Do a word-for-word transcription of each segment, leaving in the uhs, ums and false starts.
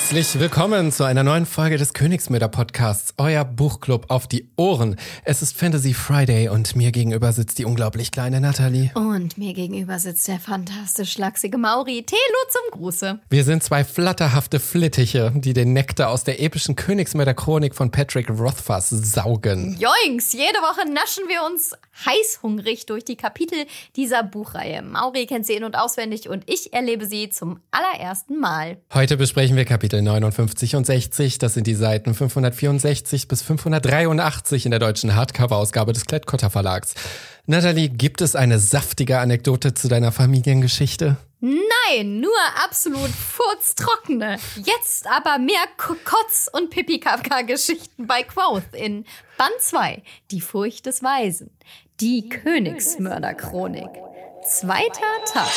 Herzlich willkommen zu einer neuen Folge des Königsmörder-Podcasts, euer Buchclub auf die Ohren. Es ist Fantasy Friday und mir gegenüber sitzt die unglaublich kleine Nathalie. Und mir gegenüber sitzt der fantastisch lachsige Mauri. Telo zum Gruße. Wir sind zwei flatterhafte Flittiche, die den Nektar aus der epischen Königsmörder-Chronik von Patrick Rothfuss saugen. Joinks, jede Woche naschen wir uns heißhungrig durch die Kapitel dieser Buchreihe. Mauri kennt sie in- und auswendig und ich erlebe sie zum allerersten Mal. Heute besprechen wir Kapitel neunundfünfzig und sechzig. Das sind die Seiten fünfhundertvierundsechzig bis fünfhundertdreiundachtzig in der deutschen Hardcover-Ausgabe des Klett-Cotta Verlags. Nathalie, gibt es eine saftige Anekdote zu deiner Familiengeschichte? Nein, nur absolut furztrockene. Jetzt aber mehr Kotz- und Pipi-Kaka-Geschichten bei Quoth in Band zwei, Die Furcht des Weisen, die Königsmörder-Chronik. Zweiter Tag.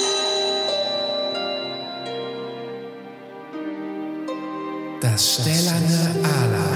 Das stählerne Ala.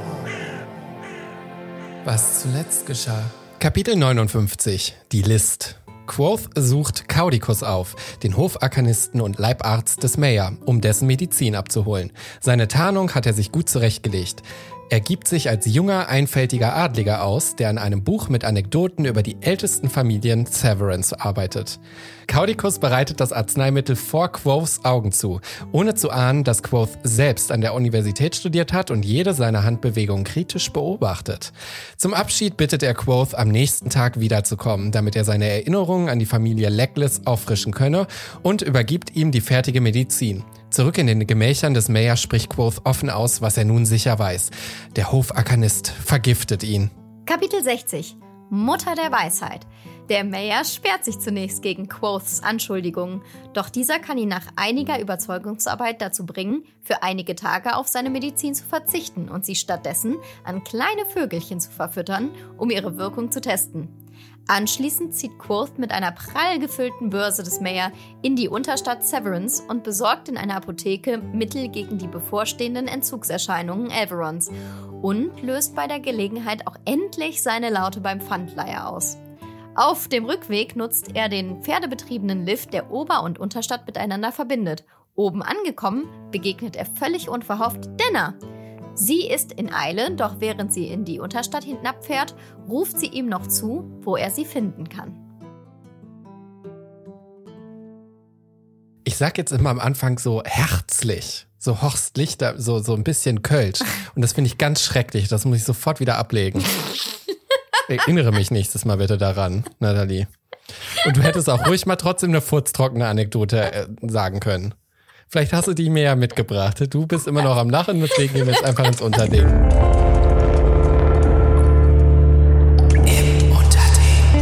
Was zuletzt geschah. Kapitel neunundfünfzig. Die List. Quoth sucht Caudicus auf, den Hofarkanisten und Leibarzt des Mayor, um dessen Medizin abzuholen. Seine Tarnung hat er sich gut zurechtgelegt. Er gibt sich als junger, einfältiger Adliger aus, der an einem Buch mit Anekdoten über die ältesten Familien Severance arbeitet. Caudicus bereitet das Arzneimittel vor Quoths Augen zu, ohne zu ahnen, dass Quoth selbst an der Universität studiert hat und jede seiner Handbewegungen kritisch beobachtet. Zum Abschied bittet er Quoth, am nächsten Tag wiederzukommen, damit er seine Erinnerungen an die Familie Legless auffrischen könne, und übergibt ihm die fertige Medizin. Zurück in den Gemächern des Mayor spricht Quoth offen aus, was er nun sicher weiß. Der Hofarkanist vergiftet ihn. Kapitel sechzig. Mutter der Weisheit. Der Mayor sperrt sich zunächst gegen Quoths Anschuldigungen, doch dieser kann ihn nach einiger Überzeugungsarbeit dazu bringen, für einige Tage auf seine Medizin zu verzichten und sie stattdessen an kleine Vögelchen zu verfüttern, um ihre Wirkung zu testen. Anschließend zieht Quoth mit einer prall gefüllten Börse des Mayor in die Unterstadt Severance und besorgt in einer Apotheke Mittel gegen die bevorstehenden Entzugserscheinungen Elverons und löst bei der Gelegenheit auch endlich seine Laute beim Pfandleiher aus. Auf dem Rückweg nutzt er den pferdebetriebenen Lift, der Ober- und Unterstadt miteinander verbindet. Oben angekommen, begegnet er völlig unverhofft Denner. Sie ist in Eile, doch während sie in die Unterstadt hinabfährt, ruft sie ihm noch zu, wo er sie finden kann. Ich sag jetzt immer am Anfang so herzlich, so Horst Lichter, so, so ein bisschen Kölsch. Und das finde ich ganz schrecklich, das muss ich sofort wieder ablegen. Erinnere mich nächstes Mal bitte daran, Nathalie. Und du hättest auch ruhig mal trotzdem eine furztrockene Anekdote äh, sagen können. Vielleicht hast du die mir ja mitgebracht. Du bist immer noch am Lachen, deswegen gehen wir jetzt einfach ins Unterding. Im Unterding.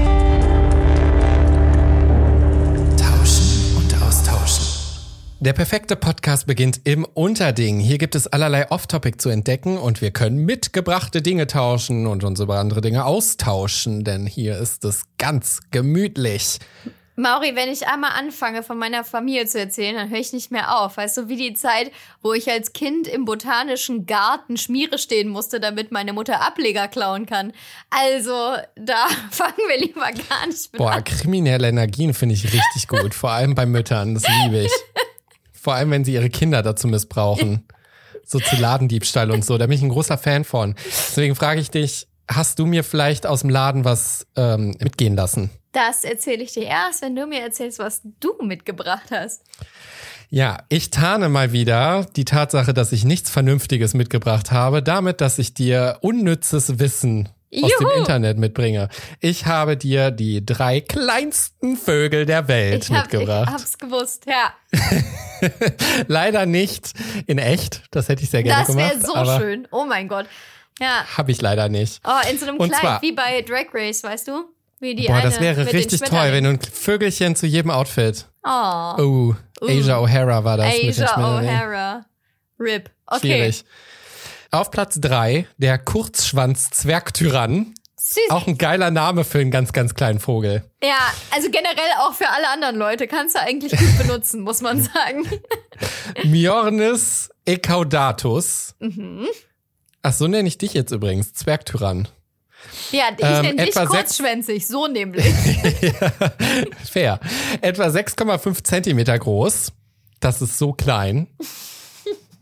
Tauschen und austauschen. Der perfekte Podcast beginnt im Unterding. Hier gibt es allerlei Off-Topic zu entdecken und wir können mitgebrachte Dinge tauschen und uns über andere Dinge austauschen, denn hier ist es ganz gemütlich. Mauri, wenn ich einmal anfange, von meiner Familie zu erzählen, dann höre ich nicht mehr auf. Weißt du, wie die Zeit, wo ich als Kind im botanischen Garten Schmiere stehen musste, damit meine Mutter Ableger klauen kann. Also, da fangen wir lieber gar nicht mit Boah, an. kriminelle Energien finde ich richtig gut. Vor allem bei Müttern, das liebe ich. Vor allem, wenn sie ihre Kinder dazu missbrauchen. So zu Ladendiebstahl und so. Da bin ich ein großer Fan von. Deswegen frage ich dich, hast du mir vielleicht aus dem Laden was ähm, mitgehen lassen? Das erzähle ich dir erst, wenn du mir erzählst, was du mitgebracht hast. Ja, ich tarne mal wieder die Tatsache, dass ich nichts Vernünftiges mitgebracht habe, damit, dass ich dir unnützes Wissen aus Juhu. dem Internet mitbringe. Ich habe dir die drei kleinsten Vögel der Welt Ich, hab, mitgebracht. ich hab's gewusst, ja. Leider nicht in echt, das hätte ich sehr gerne Das gemacht. wäre so aber schön. Oh mein Gott. Ja. habe ich leider nicht. Oh, in so einem Und Kleid, zwar- wie bei Drag Race, weißt du? Wie die Boah, eine das wäre mit den richtig toll, Schmetterlingen. wenn du ein Vögelchen zu jedem Outfit. Oh, Oh, Asia O'Hara war das mit den Asia Schmetterlingen. O'Hara. Rip. Okay. Schwierig. Auf Platz drei der Kurzschwanz-Zwergtyrann. Süß. Auch ein geiler Name für einen ganz, ganz kleinen Vogel. Ja, also generell auch für alle anderen Leute kannst du eigentlich gut benutzen, muss man sagen. Myornis ecaudatus. Mhm. Ach, so nenne ich dich jetzt übrigens, Zwergtyrann. Ja, ich Ähm, nenne dich etwa sechs- kurzschwänzig, so nämlich. Ja, fair. Etwa sechs Komma fünf Zentimeter groß. Das ist so klein.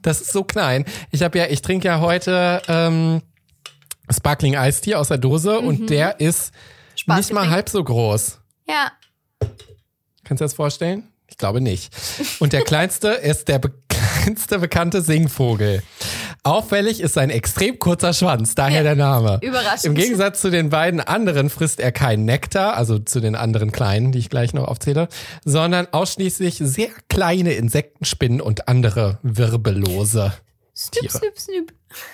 Das ist so klein. Ich habe ja, ich trinke ja heute ähm, Sparkling Iced Tea aus der Dose mhm. und der ist Spaß nicht mal halb so groß. Ja. Kannst du dir das vorstellen? Ich glaube nicht. Und der kleinste ist der be- kleinste bekannte Singvogel. Auffällig ist sein extrem kurzer Schwanz, daher ja, der Name. Überraschend. Im Gegensatz zu den beiden anderen frisst er keinen Nektar, also zu den anderen kleinen, die ich gleich noch aufzähle, sondern ausschließlich sehr kleine Insektenspinnen und andere wirbellose Tiere. Snip, snip, snip.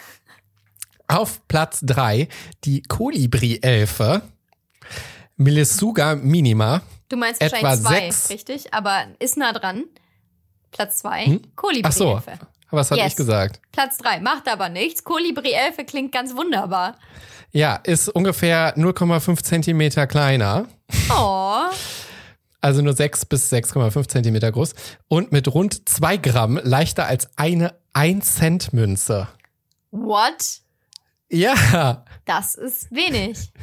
Auf Platz drei die Kolibri-Elfe, Melissuga minima. Du meinst etwa wahrscheinlich zwei, sechs. Richtig? Aber ist nah dran. Platz zwei, hm? Kolibri-Elfe. Ach so, was habe yes. ich gesagt? Platz drei, macht aber nichts. Kolibri-Elfe klingt ganz wunderbar. Ja, ist ungefähr null Komma fünf Zentimeter kleiner. Oh. Also nur sechs bis sechs Komma fünf Zentimeter groß. Und mit rund zwei Gramm leichter als eine ein Cent Münze. What? Ja. Das ist wenig.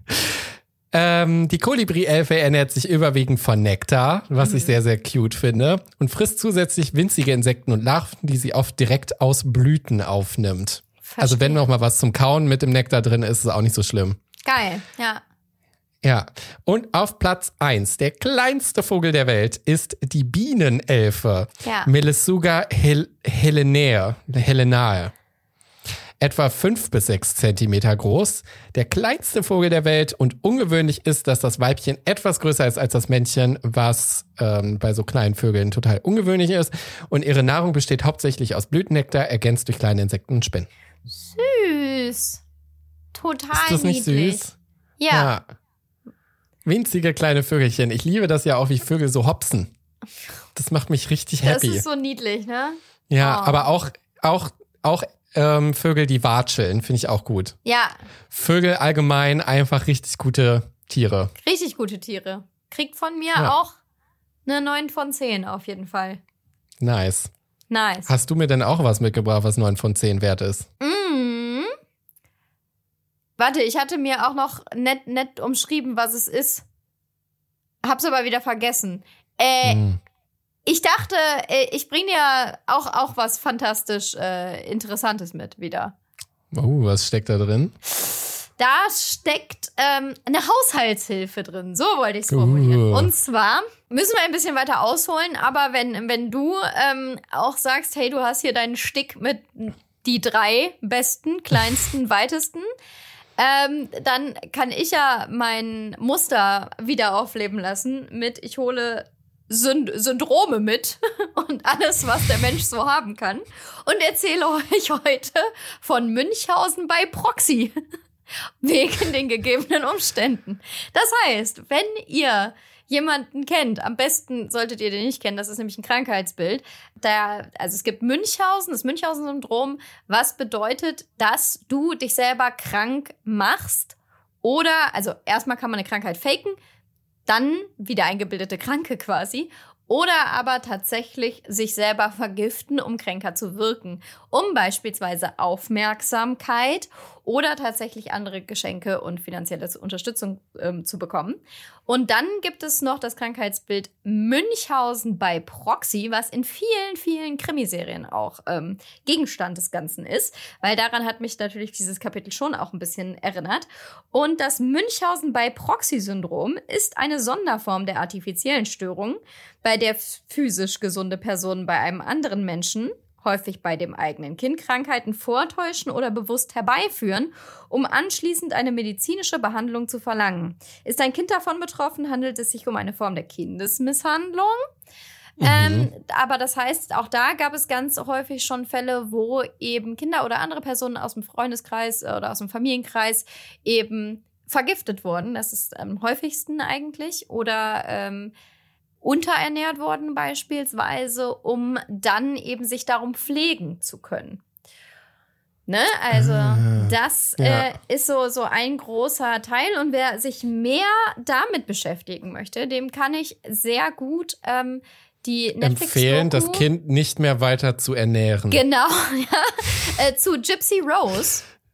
Ähm, die Kolibri-Elfe ernährt sich überwiegend von Nektar, was mhm. ich sehr, sehr cute finde. Und frisst zusätzlich winzige Insekten und Larven, die sie oft direkt aus Blüten aufnimmt. Verstehe. Also wenn noch mal was zum Kauen mit dem Nektar drin ist, ist es auch nicht so schlimm. Geil, ja. Ja, und auf Platz eins, der kleinste Vogel der Welt, ist die Bienenelfe. Ja. Melissuga hel- helenae. helenae. Etwa fünf bis sechs Zentimeter groß, der kleinste Vogel der Welt, und ungewöhnlich ist, dass das Weibchen etwas größer ist als das Männchen, was ähm, bei so kleinen Vögeln total ungewöhnlich ist. Und ihre Nahrung besteht hauptsächlich aus Blütennektar, ergänzt durch kleine Insekten und Spinnen. Süß. Total ist das nicht niedlich. Süß? Ja. ja. Winzige kleine Vögelchen. Ich liebe das ja auch, wie Vögel so hopsen. Das macht mich richtig happy. Das ist so niedlich, ne? Ja, oh. aber auch, auch, auch ähm, Vögel, die watscheln, finde ich auch gut. Ja. Vögel allgemein einfach richtig gute Tiere. Richtig gute Tiere. Kriegt von mir ja. auch eine neun von zehn auf jeden Fall. Nice. Nice. Hast du mir denn auch was mitgebracht, was neun von zehn wert ist? Mm. Warte, ich hatte mir auch noch nett, nett umschrieben, was es ist. Hab's aber wieder vergessen. Äh, mm. Ich dachte, ich bringe dir auch, auch was fantastisch äh, Interessantes mit wieder. Oh, was steckt da drin? Da steckt ähm, eine Haushaltshilfe drin. So wollte ich es formulieren. Uh. Und zwar müssen wir ein bisschen weiter ausholen, aber wenn, wenn du ähm, auch sagst, hey, du hast hier deinen Stick mit die drei besten, kleinsten, weitesten, ähm, dann kann ich ja mein Muster wieder aufleben lassen mit, ich hole Synd- Syndrome mit und alles, was der Mensch so haben kann, und erzähle euch heute von Münchhausen bei Proxy. Wegen den gegebenen Umständen. Das heißt, wenn ihr jemanden kennt, am besten solltet ihr den nicht kennen, das ist nämlich ein Krankheitsbild. Da, also es gibt Münchhausen, das Münchhausen-Syndrom, was bedeutet, dass du dich selber krank machst oder, also erstmal kann man eine Krankheit faken, dann wieder eingebildete Kranke quasi, oder aber tatsächlich sich selber vergiften, um kränker zu wirken, um beispielsweise Aufmerksamkeit oder tatsächlich andere Geschenke und finanzielle Unterstützung ähm, zu bekommen. Und dann gibt es noch das Krankheitsbild Münchhausen bei Proxy, was in vielen, vielen Krimiserien auch ähm, Gegenstand des Ganzen ist, weil daran hat mich natürlich dieses Kapitel schon auch ein bisschen erinnert. Und das Münchhausen bei Proxy-Syndrom ist eine Sonderform der artifiziellen Störung, bei der physisch gesunde Personen bei einem anderen Menschen, häufig bei dem eigenen Kind, Krankheiten vortäuschen oder bewusst herbeiführen, um anschließend eine medizinische Behandlung zu verlangen. Ist ein Kind davon betroffen, handelt es sich um eine Form der Kindesmisshandlung. Mhm. Ähm, aber das heißt, auch da gab es ganz häufig schon Fälle, wo eben Kinder oder andere Personen aus dem Freundeskreis oder aus dem Familienkreis eben vergiftet wurden. Das ist am häufigsten eigentlich. Oder ähm, unterernährt worden beispielsweise, um dann eben sich darum pflegen zu können. Ne? Also ah, das ja. äh, ist so, so ein großer Teil, und wer sich mehr damit beschäftigen möchte, dem kann ich sehr gut ähm, die Netflix-Doku empfehlen, das Kind nicht mehr weiter zu ernähren. Genau, ja. äh, zu Gypsy Rose.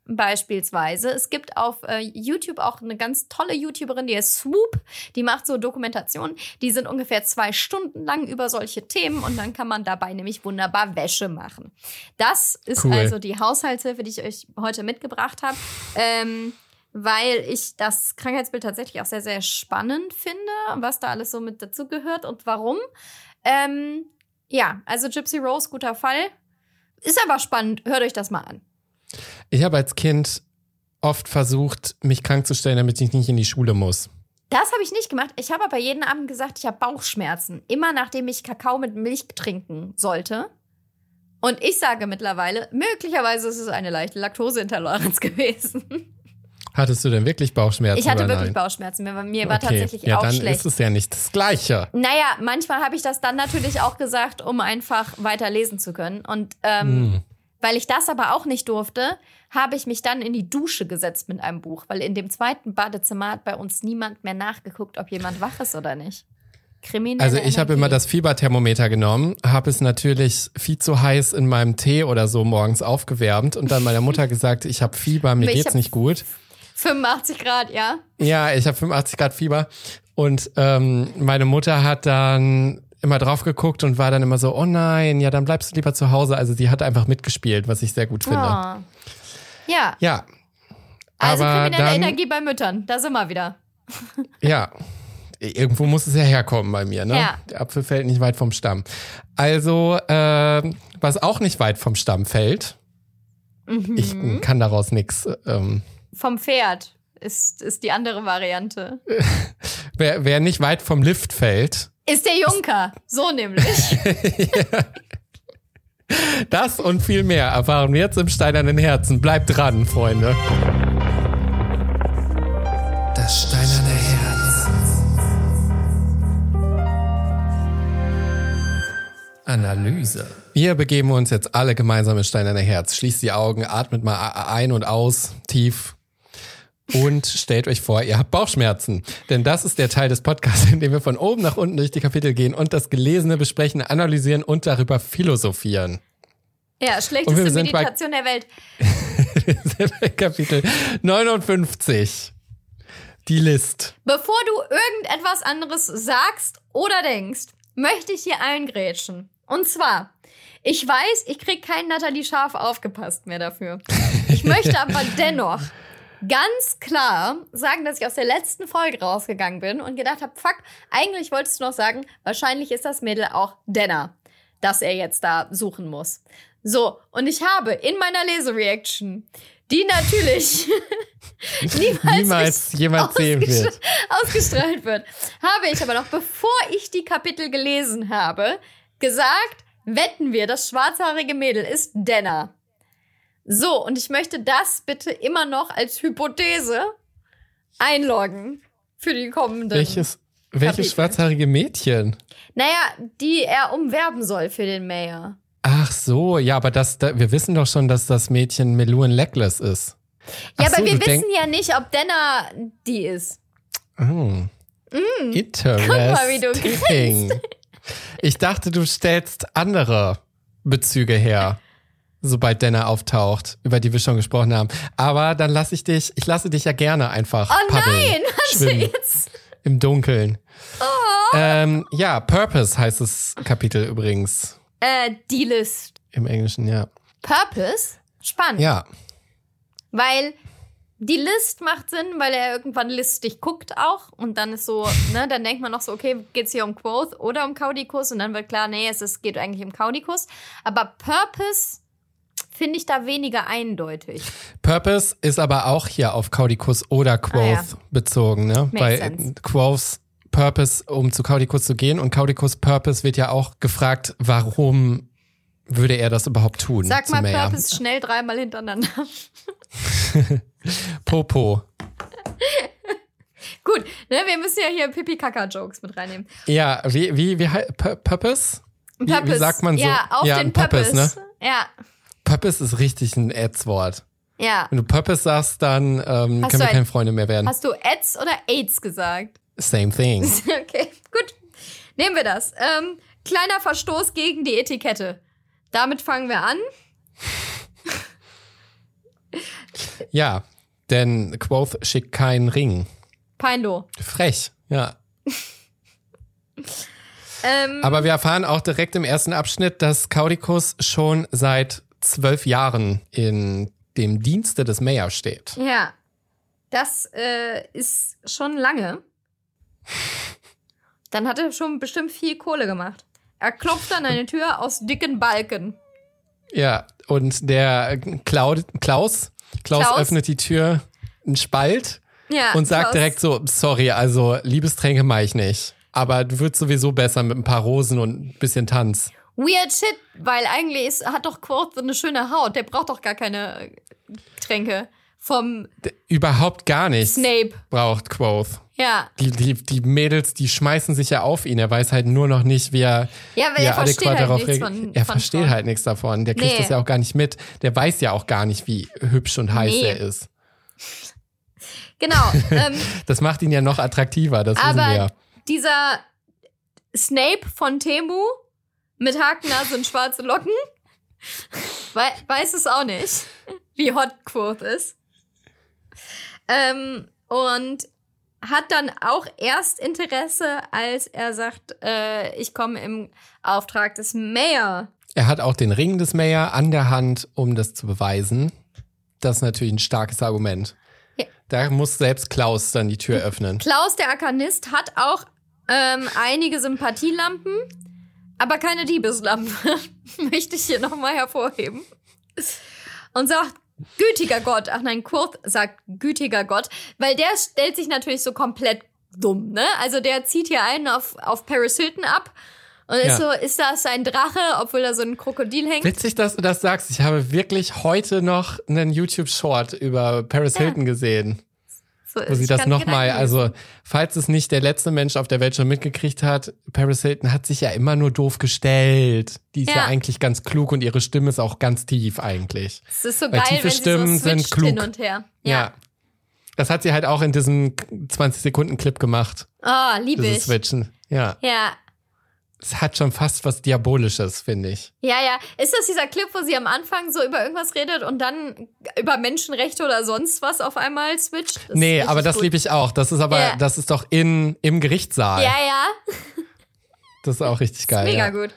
beispielsweise. Es gibt auf äh, YouTube auch eine ganz tolle YouTuberin, die heißt Swoop. Die macht so Dokumentationen. Die sind ungefähr zwei Stunden lang über solche Themen und dann kann man dabei nämlich wunderbar Wäsche machen. Das ist cool. Also die Haushaltshilfe, die ich euch heute mitgebracht habe. Ähm, weil ich das Krankheitsbild tatsächlich auch sehr, sehr spannend finde, was da alles so mit dazugehört und warum. Ähm, ja, also Gypsy Rose, guter Fall. Ist aber spannend. Hört euch das mal an. Ich habe als Kind oft versucht, mich krank zu stellen, damit ich nicht in die Schule muss. Das habe ich nicht gemacht. Ich habe aber jeden Abend gesagt, ich habe Bauchschmerzen. Immer nachdem ich Kakao mit Milch trinken sollte. Und ich sage mittlerweile, möglicherweise ist es eine leichte Laktoseintoleranz gewesen. Hattest du denn wirklich Bauchschmerzen? Ich hatte oder wirklich nein? Bauchschmerzen. Mir, mir war okay. tatsächlich ja, auch dann schlecht. Ist es ja nicht das Gleiche. Naja, manchmal habe ich das dann natürlich auch gesagt, um einfach weiter lesen zu können. Und ähm, hm. weil ich das aber auch nicht durfte, habe ich mich dann in die Dusche gesetzt mit einem Buch. Weil in dem zweiten Badezimmer hat bei uns niemand mehr nachgeguckt, ob jemand wach ist oder nicht. Kriminelle Also ich habe Energie. immer das Fieberthermometer genommen, habe es natürlich viel zu heiß in meinem Tee oder so morgens aufgewärmt und dann meiner Mutter gesagt, ich habe Fieber, mir Ich geht's hab nicht gut. fünfundachtzig Grad, ja. Ja, ich habe fünfundachtzig Grad Fieber und ähm, meine Mutter hat dann immer drauf geguckt und war dann immer so, oh nein, ja, dann bleibst du lieber zu Hause. Also sie hat einfach mitgespielt, was ich sehr gut finde. Oh. Ja. Ja. Also aber kriminelle dann, Energie bei Müttern, da sind wir wieder. Ja, irgendwo muss es ja herkommen bei mir, ne? Ja. Der Apfel fällt nicht weit vom Stamm. Also, äh, was auch nicht weit vom Stamm fällt, Mhm. ich kann daraus nichts. Ähm, Vom Pferd ist, ist die andere Variante. wer, wer nicht weit vom Lift fällt. Ist der Junker. So nämlich. Das und viel mehr erfahren wir jetzt im Steinernen Herzen. Bleibt dran, Freunde. Das Steinerne Herz. Analyse. Wir begeben uns jetzt alle gemeinsam ins Steinerne Herz. Schließt die Augen, atmet mal ein und aus, tief. Und stellt euch vor, ihr habt Bauchschmerzen. Denn das ist der Teil des Podcasts, in dem wir von oben nach unten durch die Kapitel gehen und das Gelesene besprechen, analysieren und darüber philosophieren. Ja, schlechteste Meditation der Welt. Wir sind bei Kapitel neunundfünfzig. Die List. Bevor du irgendetwas anderes sagst oder denkst, möchte ich hier eingrätschen. Und zwar, ich weiß, ich krieg keinen Nathalie Scharf aufgepasst mehr dafür. Ich möchte aber dennoch ganz klar sagen, dass ich aus der letzten Folge rausgegangen bin und gedacht habe, fuck, eigentlich wolltest du noch sagen, wahrscheinlich ist das Mädel auch Denner, das er jetzt da suchen muss. So, und ich habe in meiner Lesereaction, die natürlich niemals, niemals jemand sehen wird, ausgestrahlt wird, habe ich aber noch, bevor ich die Kapitel gelesen habe, gesagt, wetten wir, das schwarzhaarige Mädel ist Denner. So, und ich möchte das bitte immer noch als Hypothese einloggen für die kommenden Welches, welches Kapitel. schwarzhaarige Mädchen? Naja, die er umwerben soll für den Mayor. Ach so, ja, aber das, da, wir wissen doch schon, dass das Mädchen Meluan Legless ist. Ja, Ach aber so, wir du wissen denk- ja nicht, ob Denner die ist. Oh. Mm. Interesting. Guck mal, wie du grinst. Ich dachte, du stellst andere Bezüge her, sobald Denner auftaucht, über die wir schon gesprochen haben. Aber dann lasse ich dich, ich lasse dich ja gerne einfach Oh paddeln, nein, warte schwimmen, jetzt. im Dunkeln. Oh. Ähm, ja, Purpose heißt das Kapitel übrigens. Äh, die List. Im Englischen, ja. Purpose? Spannend. Ja. Weil die List macht Sinn, weil er irgendwann listig guckt auch. Und dann ist so, ne, dann denkt man noch so, okay, geht's hier um Quoth oder um Caudicus? Und dann wird klar, nee, es ist, geht eigentlich um Caudicus. Aber Purpose finde ich da weniger eindeutig. Purpose ist aber auch hier auf Caudicus oder Quoth Ah, ja. bezogen, ne? Makes Bei sense. Quoths Purpose, um zu Caudicus zu gehen, und Caudicus Purpose wird ja auch gefragt, warum würde er das überhaupt tun? Sag mal zum Mayor? Purpose schnell dreimal hintereinander. Popo. Gut, ne, wir müssen ja hier Pipi-Kaka-Jokes mit reinnehmen. Ja, wie, wie, wie, hei- Pu- Purpose? Wie, wie sagt man so? Ja, auf ja, den ein Purpose, Purpose. ne? Ja, Purpose ist richtig ein Ads-Wort. ja. Wenn du Purpose sagst, dann ähm, Hast können du wir ein- keine Freunde mehr werden. Hast du Ads oder AIDS gesagt? Same thing. Okay, gut. Nehmen wir das. Ähm, kleiner Verstoß gegen die Etikette. Damit fangen wir an. Ja, denn Quoth schickt keinen Ring. Peinlo. Frech, ja. ähm, Aber wir erfahren auch direkt im ersten Abschnitt, dass Caudicus schon seit zwölf Jahren in dem Dienste des Mayor steht. Ja, das äh, ist schon lange. Dann hat er schon bestimmt viel Kohle gemacht. Er klopft an eine Tür aus dicken Balken. Ja, und der Klaus, Klaus, Klaus Klaus? öffnet die Tür einen Spalt Ja, und sagt Klaus. direkt so, sorry, also Liebestränke mache ich nicht. Aber du würdest sowieso besser mit ein paar Rosen und ein bisschen Tanz. Weird shit, weil eigentlich ist, hat doch Quoth so eine schöne Haut. Der braucht doch gar keine Tränke vom D- Überhaupt gar nichts Snape. braucht Quoth. Ja, Die, die, die Mädels, die schmeißen sich ja auf ihn. Er weiß halt nur noch nicht, wie er, ja weil wie er er versteht adäquat halt darauf nichts reagiert. von, Er von versteht Frauen. halt nichts davon. Der kriegt Nee. das ja auch gar nicht mit. Der weiß ja auch gar nicht, wie hübsch und heiß Nee. er ist. Genau. ähm, Das macht ihn ja noch attraktiver, das wissen wir aber ja. dieser Snape von Temu mit Hakennase und schwarze Locken wei- weiß es auch nicht, wie hot Quoth ist. Ähm, und hat dann auch erst Interesse, als er sagt, äh, ich komme im Auftrag des Mayor. Er hat auch den Ring des Mayor an der Hand, um das zu beweisen. Das ist natürlich ein starkes Argument. Ja. Da muss selbst Klaus dann die Tür öffnen. Klaus, der Arkanist, hat auch ähm, einige Sympathielampen, aber keine Diebeslampe. Möchte ich hier nochmal hervorheben. Und sagt, gütiger Gott. Ach nein, Quoth sagt gütiger Gott, weil der stellt sich natürlich so komplett dumm, ne? Also der zieht hier einen auf, auf Paris Hilton ab und ist Ja. so, ist das ein Drache, obwohl da so ein Krokodil hängt? Witzig, dass du das sagst. Ich habe wirklich heute noch einen YouTube-Short über Paris Ja. Hilton gesehen. So, Wo sie ich das kann nochmal, Gedanken also lesen. falls es nicht der letzte Mensch auf der Welt schon mitgekriegt hat, Paris Hilton hat sich ja immer nur doof gestellt. Die ist ja, Ja. eigentlich ganz klug und ihre Stimme ist auch ganz tief eigentlich. Es ist so weil geil, tiefe wenn sie Stimmen so sind switcht klug. hin und her. Ja. Ja. Das hat sie halt auch in diesem zwanzig Sekunden Clip gemacht. Oh, liebe Dieses ich. Switchen. Ja. Ja. Es hat schon fast was Diabolisches, finde ich. Ja, ja. Ist das dieser Clip, wo sie am Anfang so über irgendwas redet und dann über Menschenrechte oder sonst was auf einmal switcht? Das Nee, ist aber richtig das gut. liebe ich auch. Das ist aber, Ja. das ist doch in, im Gerichtssaal. Ja, ja. Das ist auch richtig geil. Mega ja. gut.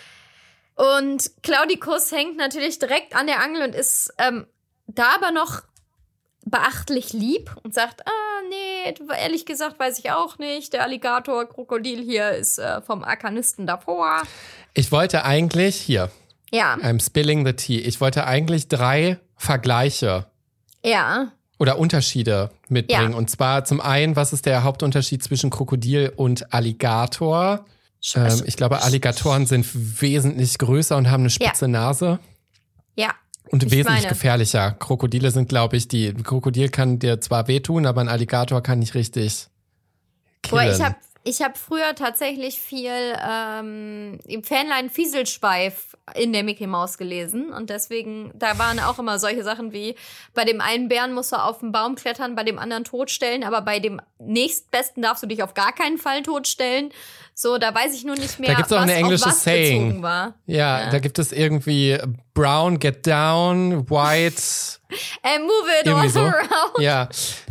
Und Claudicus hängt natürlich direkt an der Angel und ist ähm, da aber noch beachtlich lieb und sagt, ah, nee, ehrlich gesagt weiß ich auch nicht. Der Alligator-Krokodil hier ist äh, vom Arkanisten davor. Ich wollte eigentlich, hier, Ja, I'm spilling the tea. Ich wollte eigentlich drei Vergleiche ja, oder Unterschiede mitbringen. Ja. Und zwar zum einen, was ist der Hauptunterschied zwischen Krokodil und Alligator? Sch- Ähm, sch- ich glaube, Alligatoren sind wesentlich größer und haben eine spitze Nase. ja. Und Ich wesentlich meine- gefährlicher. Krokodile sind, glaube ich, die, ein Krokodil kann dir zwar wehtun, aber ein Alligator kann nicht richtig Boah, killen. ich habe ich hab früher tatsächlich viel ähm, im Fanlein Fieselschweif in der Mickey Maus gelesen. Und deswegen, da waren auch immer solche Sachen wie, bei dem einen Bären musst du auf den Baum klettern, bei dem anderen totstellen, aber bei dem nächstbesten darfst du dich auf gar keinen Fall totstellen. So, da weiß ich nur nicht mehr, Da gibt's auch was eine englische auf was Saying. bezogen war. ja, Ja. da gibt es irgendwie brown, get down, white. And move it Irgendwie all so. around. Ja.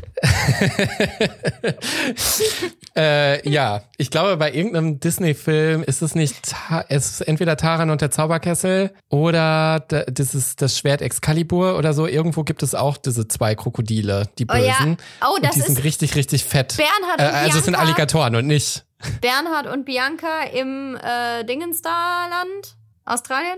äh, ja, ich glaube, bei irgendeinem Disney-Film ist es nicht, Ta- es ist entweder Taran und der Zauberkessel oder da- das ist das Schwert Excalibur oder so. Irgendwo gibt es auch diese zwei Krokodile, die Oh ja. Bösen. Oh, und das die sind ist richtig, richtig fett. Bernhard Äh, und also es sind Bianca. Alligatoren und nicht. Bernhard und Bianca im äh, Dingenstarland? Australien?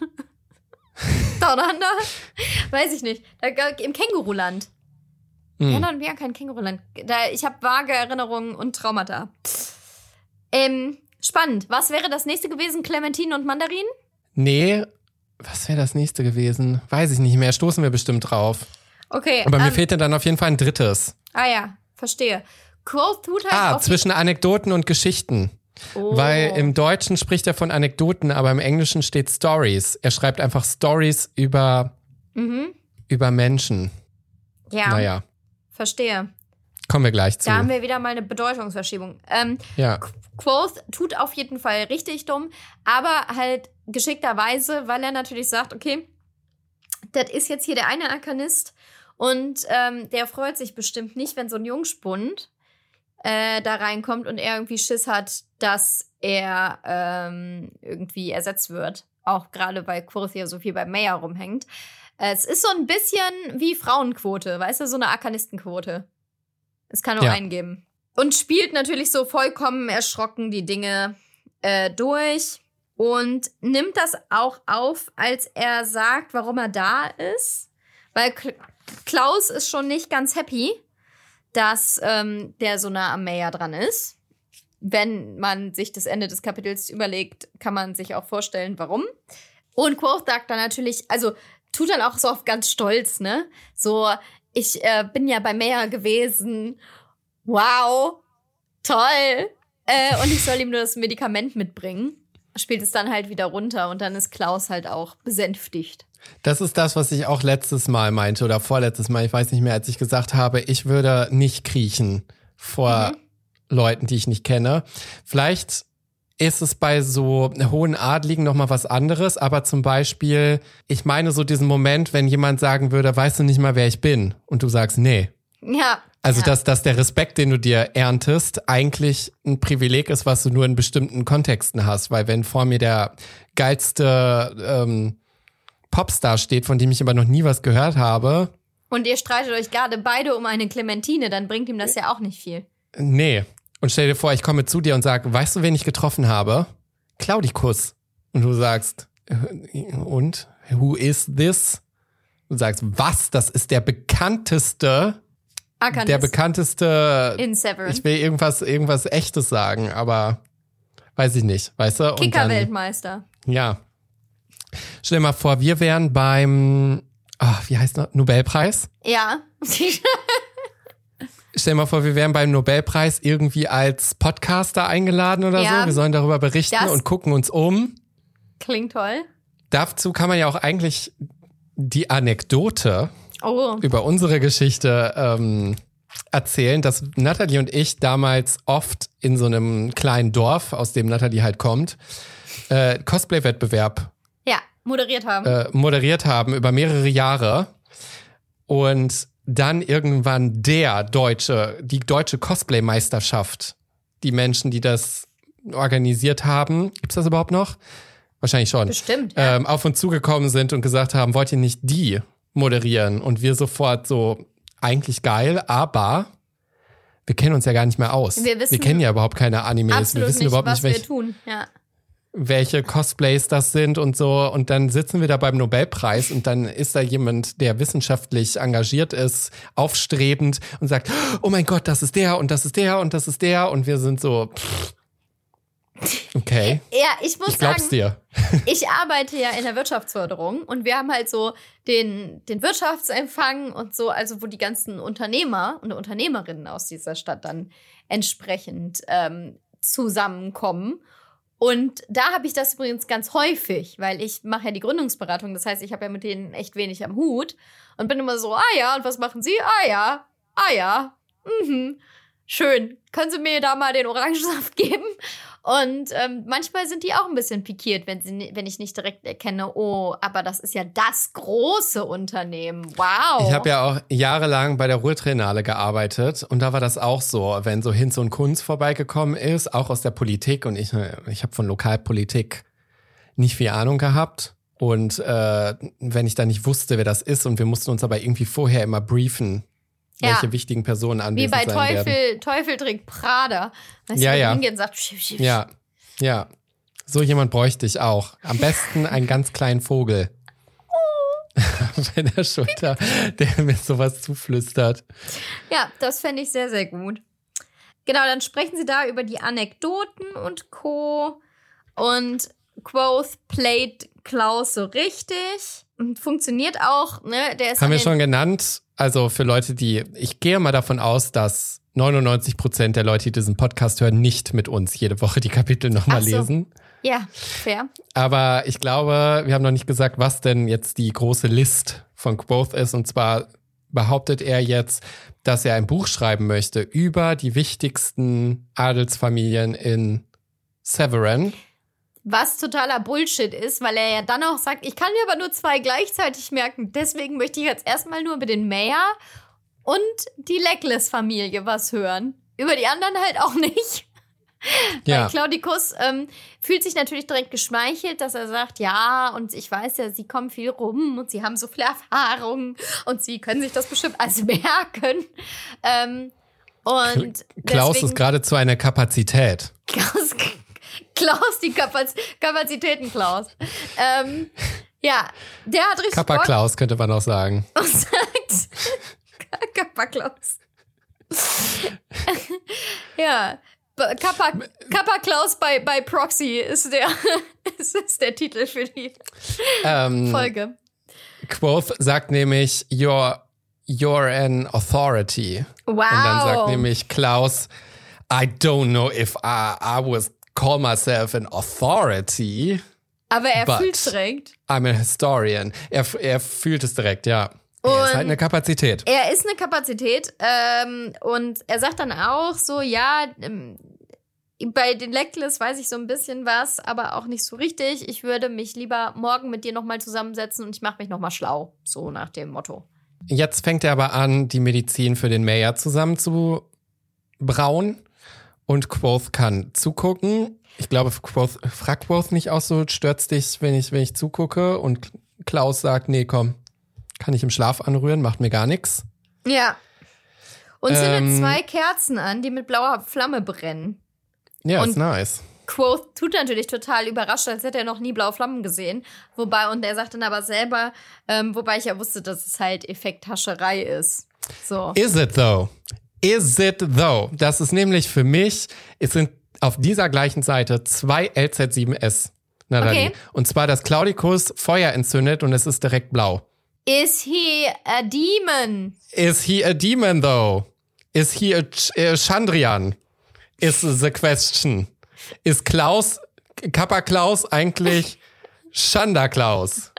Down Under? Weiß ich nicht. Da, Im Känguruland. Hm. Bernhard und Bianca im Känguruland. Da, ich habe vage Erinnerungen und Traumata. Ähm, spannend. Was wäre das nächste gewesen? Clementine und Mandarin? Nee, was wäre das nächste gewesen? Weiß ich nicht mehr. Stoßen wir bestimmt drauf. Okay. Aber mir ähm, fehlt dann auf jeden Fall ein drittes. Ah ja, verstehe. Quoth tut halt Ah, auf zwischen Anekdoten und Geschichten. Oh. Weil im Deutschen spricht er von Anekdoten, aber im Englischen steht Stories. Er schreibt einfach Stories über, Mhm. über Menschen. Ja, Naja, verstehe. kommen wir gleich zu. Da haben wir wieder mal eine Bedeutungsverschiebung. Ähm, Ja, Quoth tut auf jeden Fall richtig dumm, aber halt geschickterweise, weil er natürlich sagt, okay, das ist jetzt hier der eine Arkanist Und ähm, der freut sich bestimmt nicht, wenn so ein Jungspund äh, da reinkommt und er irgendwie Schiss hat, dass er ähm, irgendwie ersetzt wird. Auch gerade weil Quoth ja so viel bei Maya rumhängt. Äh, es ist so ein bisschen wie Frauenquote, weißt du, so eine Arkanistenquote. Es kann nur Ja. einen geben. Und spielt natürlich so vollkommen erschrocken die Dinge äh, durch und nimmt das auch auf, als er sagt, warum er da ist. Weil K- Klaus ist schon nicht ganz happy, dass ähm, der so nah am Maya dran ist. Wenn man sich das Ende des Kapitels überlegt, kann man sich auch vorstellen, warum. Und Quoth sagt dann natürlich, also tut dann auch so auf ganz stolz, ne? So, ich äh, bin ja bei Maya gewesen. Wow, toll. Äh, und ich soll ihm nur das Medikament mitbringen. Spielt es dann halt wieder runter und dann ist Klaus halt auch besänftigt. Das ist das, was ich auch letztes Mal meinte oder vorletztes Mal, ich weiß nicht mehr, als ich gesagt habe, ich würde nicht kriechen vor mhm. Leuten, die ich nicht kenne. Vielleicht ist es bei so hohen Adligen nochmal was anderes, aber zum Beispiel, ich meine so diesen Moment, wenn jemand sagen würde, weißt du nicht mal, wer ich bin? Und du sagst, nee. Ja. Also, ja. dass, dass der Respekt, den du dir erntest, eigentlich ein Privileg ist, was du nur in bestimmten Kontexten hast. Weil wenn vor mir der geilste ähm, Popstar steht, von dem ich aber noch nie was gehört habe. Und ihr streitet euch gerade beide um eine Clementine, dann bringt ihm das ja auch nicht viel. Nee. Und stell dir vor, ich komme zu dir und sage, weißt du, wen ich getroffen habe? Claudicus. Und du sagst, und? Who is this? Du sagst, was? Das ist der bekannteste, Arcanist. der bekannteste, in Severin. Ich will irgendwas, irgendwas Echtes sagen, aber weiß ich nicht, weißt du? Kicker-Weltmeister. Ja. Stell dir mal vor, wir wären beim, ach, wie heißt das? Nobelpreis? Ja. Stell dir mal vor, wir wären beim Nobelpreis irgendwie als Podcaster eingeladen oder ja, so. Wir sollen darüber berichten und gucken uns um. Klingt toll. Dazu kann man ja auch eigentlich die Anekdote oh. über unsere Geschichte ähm, erzählen, dass Natalie und ich damals oft in so einem kleinen Dorf, aus dem Natalie halt kommt, äh, Cosplay-Wettbewerb ja, moderiert haben. Äh, moderiert haben über mehrere Jahre und dann irgendwann der deutsche, die deutsche Cosplay-Meisterschaft, die Menschen, die das organisiert haben, gibt's das überhaupt noch? Wahrscheinlich schon. Bestimmt, ja. ähm, auf uns zugekommen sind und gesagt haben, wollt ihr nicht die moderieren? Und wir sofort so, eigentlich geil, aber wir kennen uns ja gar nicht mehr aus. Wir, wissen wir kennen ja überhaupt keine Animes. Absolut Wir wissen nicht, überhaupt was nicht, welche, wir tun. Ja. welche Cosplays das sind und so. Und dann sitzen wir da beim Nobelpreis und dann ist da jemand, der wissenschaftlich engagiert ist, aufstrebend und sagt, oh mein Gott, das ist der und das ist der und das ist der. Und wir sind so, pff, okay. Ja, ich muss ich glaub's sagen, dir. Ich arbeite ja in der Wirtschaftsförderung und wir haben halt so den, den Wirtschaftsempfang und so, also wo die ganzen Unternehmer und Unternehmerinnen aus dieser Stadt dann entsprechend ähm, zusammenkommen. Und da habe ich das übrigens ganz häufig, weil ich mache ja die Gründungsberatung. Das heißt, ich habe ja mit denen echt wenig am Hut und bin immer so, ah ja, und was machen Sie? Ah ja, ah ja, mhm, schön. Können Sie mir da mal den Orangensaft geben? Und ähm, manchmal sind die auch ein bisschen pikiert, wenn, sie, wenn ich nicht direkt erkenne, oh, aber das ist ja das große Unternehmen. Wow. Ich habe ja auch jahrelang bei der Ruhr-Triennale gearbeitet und da war das auch so, wenn so Hinz und Kunz vorbeigekommen ist, auch aus der Politik und ich, ich habe von Lokalpolitik nicht viel Ahnung gehabt und äh, wenn ich da nicht wusste, wer das ist und wir mussten uns aber irgendwie vorher immer briefen, welche ja. wichtigen Personen anwesend sein werden. Wie bei sein Teufel, werden. Teufel trägt Prada. Weißt ja, du, ja. hingeht und sagt, schiff, schiff. Ja, ja. So jemand bräuchte ich auch. Am besten einen ganz kleinen Vogel. Oh. Auf der Schulter, der mir sowas zuflüstert. Ja, das fände ich sehr, sehr gut. Genau, dann sprechen sie da über die Anekdoten und Co. Und Quoth playt Klaus so richtig. Und funktioniert auch, ne? Der ist Haben wir schon genannt. Also für Leute, die, ich gehe mal davon aus, dass neunundneunzig Prozent der Leute, die diesen Podcast hören, nicht mit uns jede Woche die Kapitel nochmal so. lesen. Ja, fair. Aber ich glaube, wir haben noch nicht gesagt, was denn jetzt die große List von Quoth ist. Und zwar behauptet er jetzt, dass er ein Buch schreiben möchte über die wichtigsten Adelsfamilien in Severin. Was totaler Bullshit ist, weil er ja dann auch sagt, ich kann mir aber nur zwei gleichzeitig merken. Deswegen möchte ich jetzt erstmal nur über den Mayor und die Legless-Familie was hören. Über die anderen halt auch nicht. Ja. Weil Claudicus ähm, fühlt sich natürlich direkt geschmeichelt, dass er sagt, ja, und ich weiß ja, sie kommen viel rum und sie haben so viel Erfahrung und sie können sich das bestimmt alles merken. Ähm, und Klaus deswegen, ist geradezu eine Kapazität. Klaus, Klaus, die Kapaz- Kapazitäten Klaus. Ähm, ja, der hat richtig Kappa Bock Klaus könnte man auch sagen. und sagt, Kappa Klaus. Ja, Kappa, Kappa Klaus bei, bei Proxy ist der, ist, ist der Titel für die ähm, Folge. Quoth sagt nämlich, you're, you're an authority. Wow. Und dann sagt nämlich Klaus, I don't know if I, I was call myself an authority. Aber er fühlt es direkt. I'm a historian. Er, er fühlt es direkt, ja. Und er ist halt eine Kapazität. Er ist eine Kapazität. Ähm, und er sagt dann auch so, ja, ähm, bei den Legless weiß ich so ein bisschen was, aber auch nicht so richtig. Ich würde mich lieber morgen mit dir nochmal zusammensetzen und ich mache mich nochmal schlau. So nach dem Motto. Jetzt fängt er aber an, die Medizin für den Mayor zusammen zu brauen. Und Quoth kann zugucken. Ich glaube, Quoth, fragt Quoth nicht auch so, stört's dich, wenn ich, wenn ich zugucke? Und Klaus sagt, nee, komm, kann ich im Schlaf anrühren, macht mir gar nichts. Ja. Und zündet Ähm, zwei Kerzen an, die mit blauer Flamme brennen. Ja, Und ist nice. Quoth tut natürlich total überrascht, als hätte er noch nie blaue Flammen gesehen. Wobei, und er sagt dann aber selber, ähm, wobei ich ja wusste, dass es halt Effekthascherei ist. So. Is it though? Is it though? Das ist nämlich für mich, es sind auf dieser gleichen Seite zwei L Z sieben S. Nathalie. Okay. Und zwar, dass Claudicus Feuer entzündet und es ist direkt blau. Is he a demon? Is he a demon though? Is he a, Ch- a Chandrian? Is the question. Ist Klaus, Kappa Klaus eigentlich Chanda Klaus?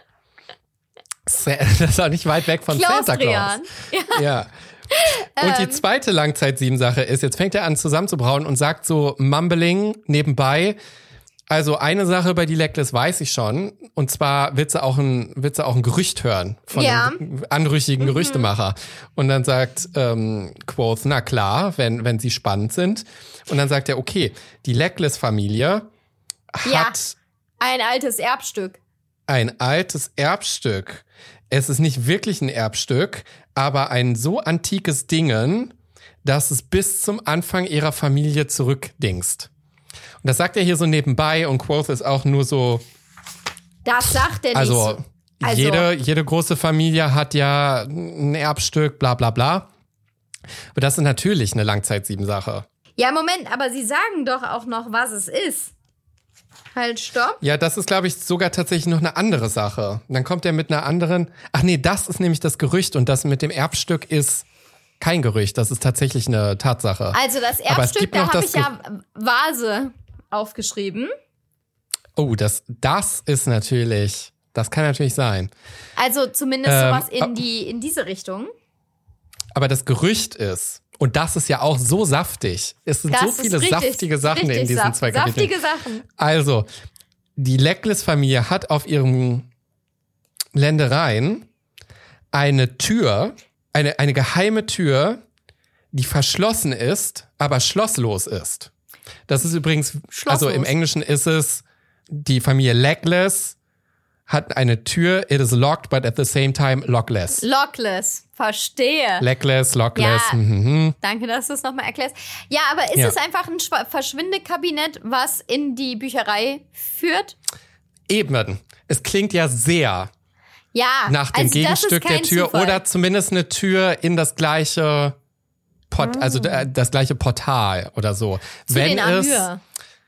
Das ist auch nicht weit weg von Santa Claus. Klausdrian. Ja. Ja. Und die zweite Langzeit-Sieben-Sache ist, jetzt fängt er an zusammenzubrauen und sagt so mumbling nebenbei, also eine Sache bei die Legless weiß ich schon, und zwar wird sie auch ein, wird sie auch ein Gerücht hören von Ja. einem anrüchigen Mhm. Gerüchtemacher. Und dann sagt ähm, Quoth, na klar, wenn, wenn sie spannend sind. Und dann sagt er, okay, die Legless-Familie Ja. hat Ein altes Erbstück. ein altes Erbstück. Es ist nicht wirklich ein Erbstück, aber ein so antikes Dingen, dass es bis zum Anfang ihrer Familie zurückdingst. Und das sagt er hier so nebenbei und Quoth ist auch nur so, Das sagt er nicht. also, so. Also- jede, jede große Familie hat ja ein Erbstück, bla bla bla. Aber das ist natürlich eine Langzeit-Sieben-Sache. Ja, Moment, aber sie sagen doch auch noch, was es ist. Halt, stopp. Ja, das ist, glaube ich, sogar tatsächlich noch eine andere Sache. Und dann kommt er mit einer anderen. Ach nee, das ist nämlich das Gerücht und das mit dem Erbstück ist kein Gerücht. Das ist tatsächlich eine Tatsache. Also das Aber es Erbstück, gibt da noch habe das ich ja Vase aufgeschrieben. Oh, das, das ist natürlich, das kann natürlich sein. Also zumindest Ähm, sowas in ab- die in diese Richtung. Aber das Gerücht ist, und das ist ja auch so saftig, es sind Das so ist viele richtig, saftige Sachen in richtig diesen saft- zwei Kapiteln. Saftige Sachen. Also, die Legless-Familie hat auf ihren Ländereien eine Tür, eine, eine geheime Tür, die verschlossen ist, aber schlosslos ist. Das ist übrigens, also im Schlosslos. Englischen ist es, die Familie Legless hat eine Tür, it is locked, but at the same time lockless. Lockless. Verstehe. Leckless, lockless, Ja. mhm. Danke, dass du es nochmal erklärst. Ja, aber ist Ja. es einfach ein Schwa- Verschwindekabinett, was in die Bücherei führt? Eben. Es klingt ja sehr Ja. nach dem also das Gegenstück ist kein der Tür Zufall. oder zumindest eine Tür in das gleiche Port, Mm. also d- das gleiche Portal oder so. Zu Wenn den es Amür.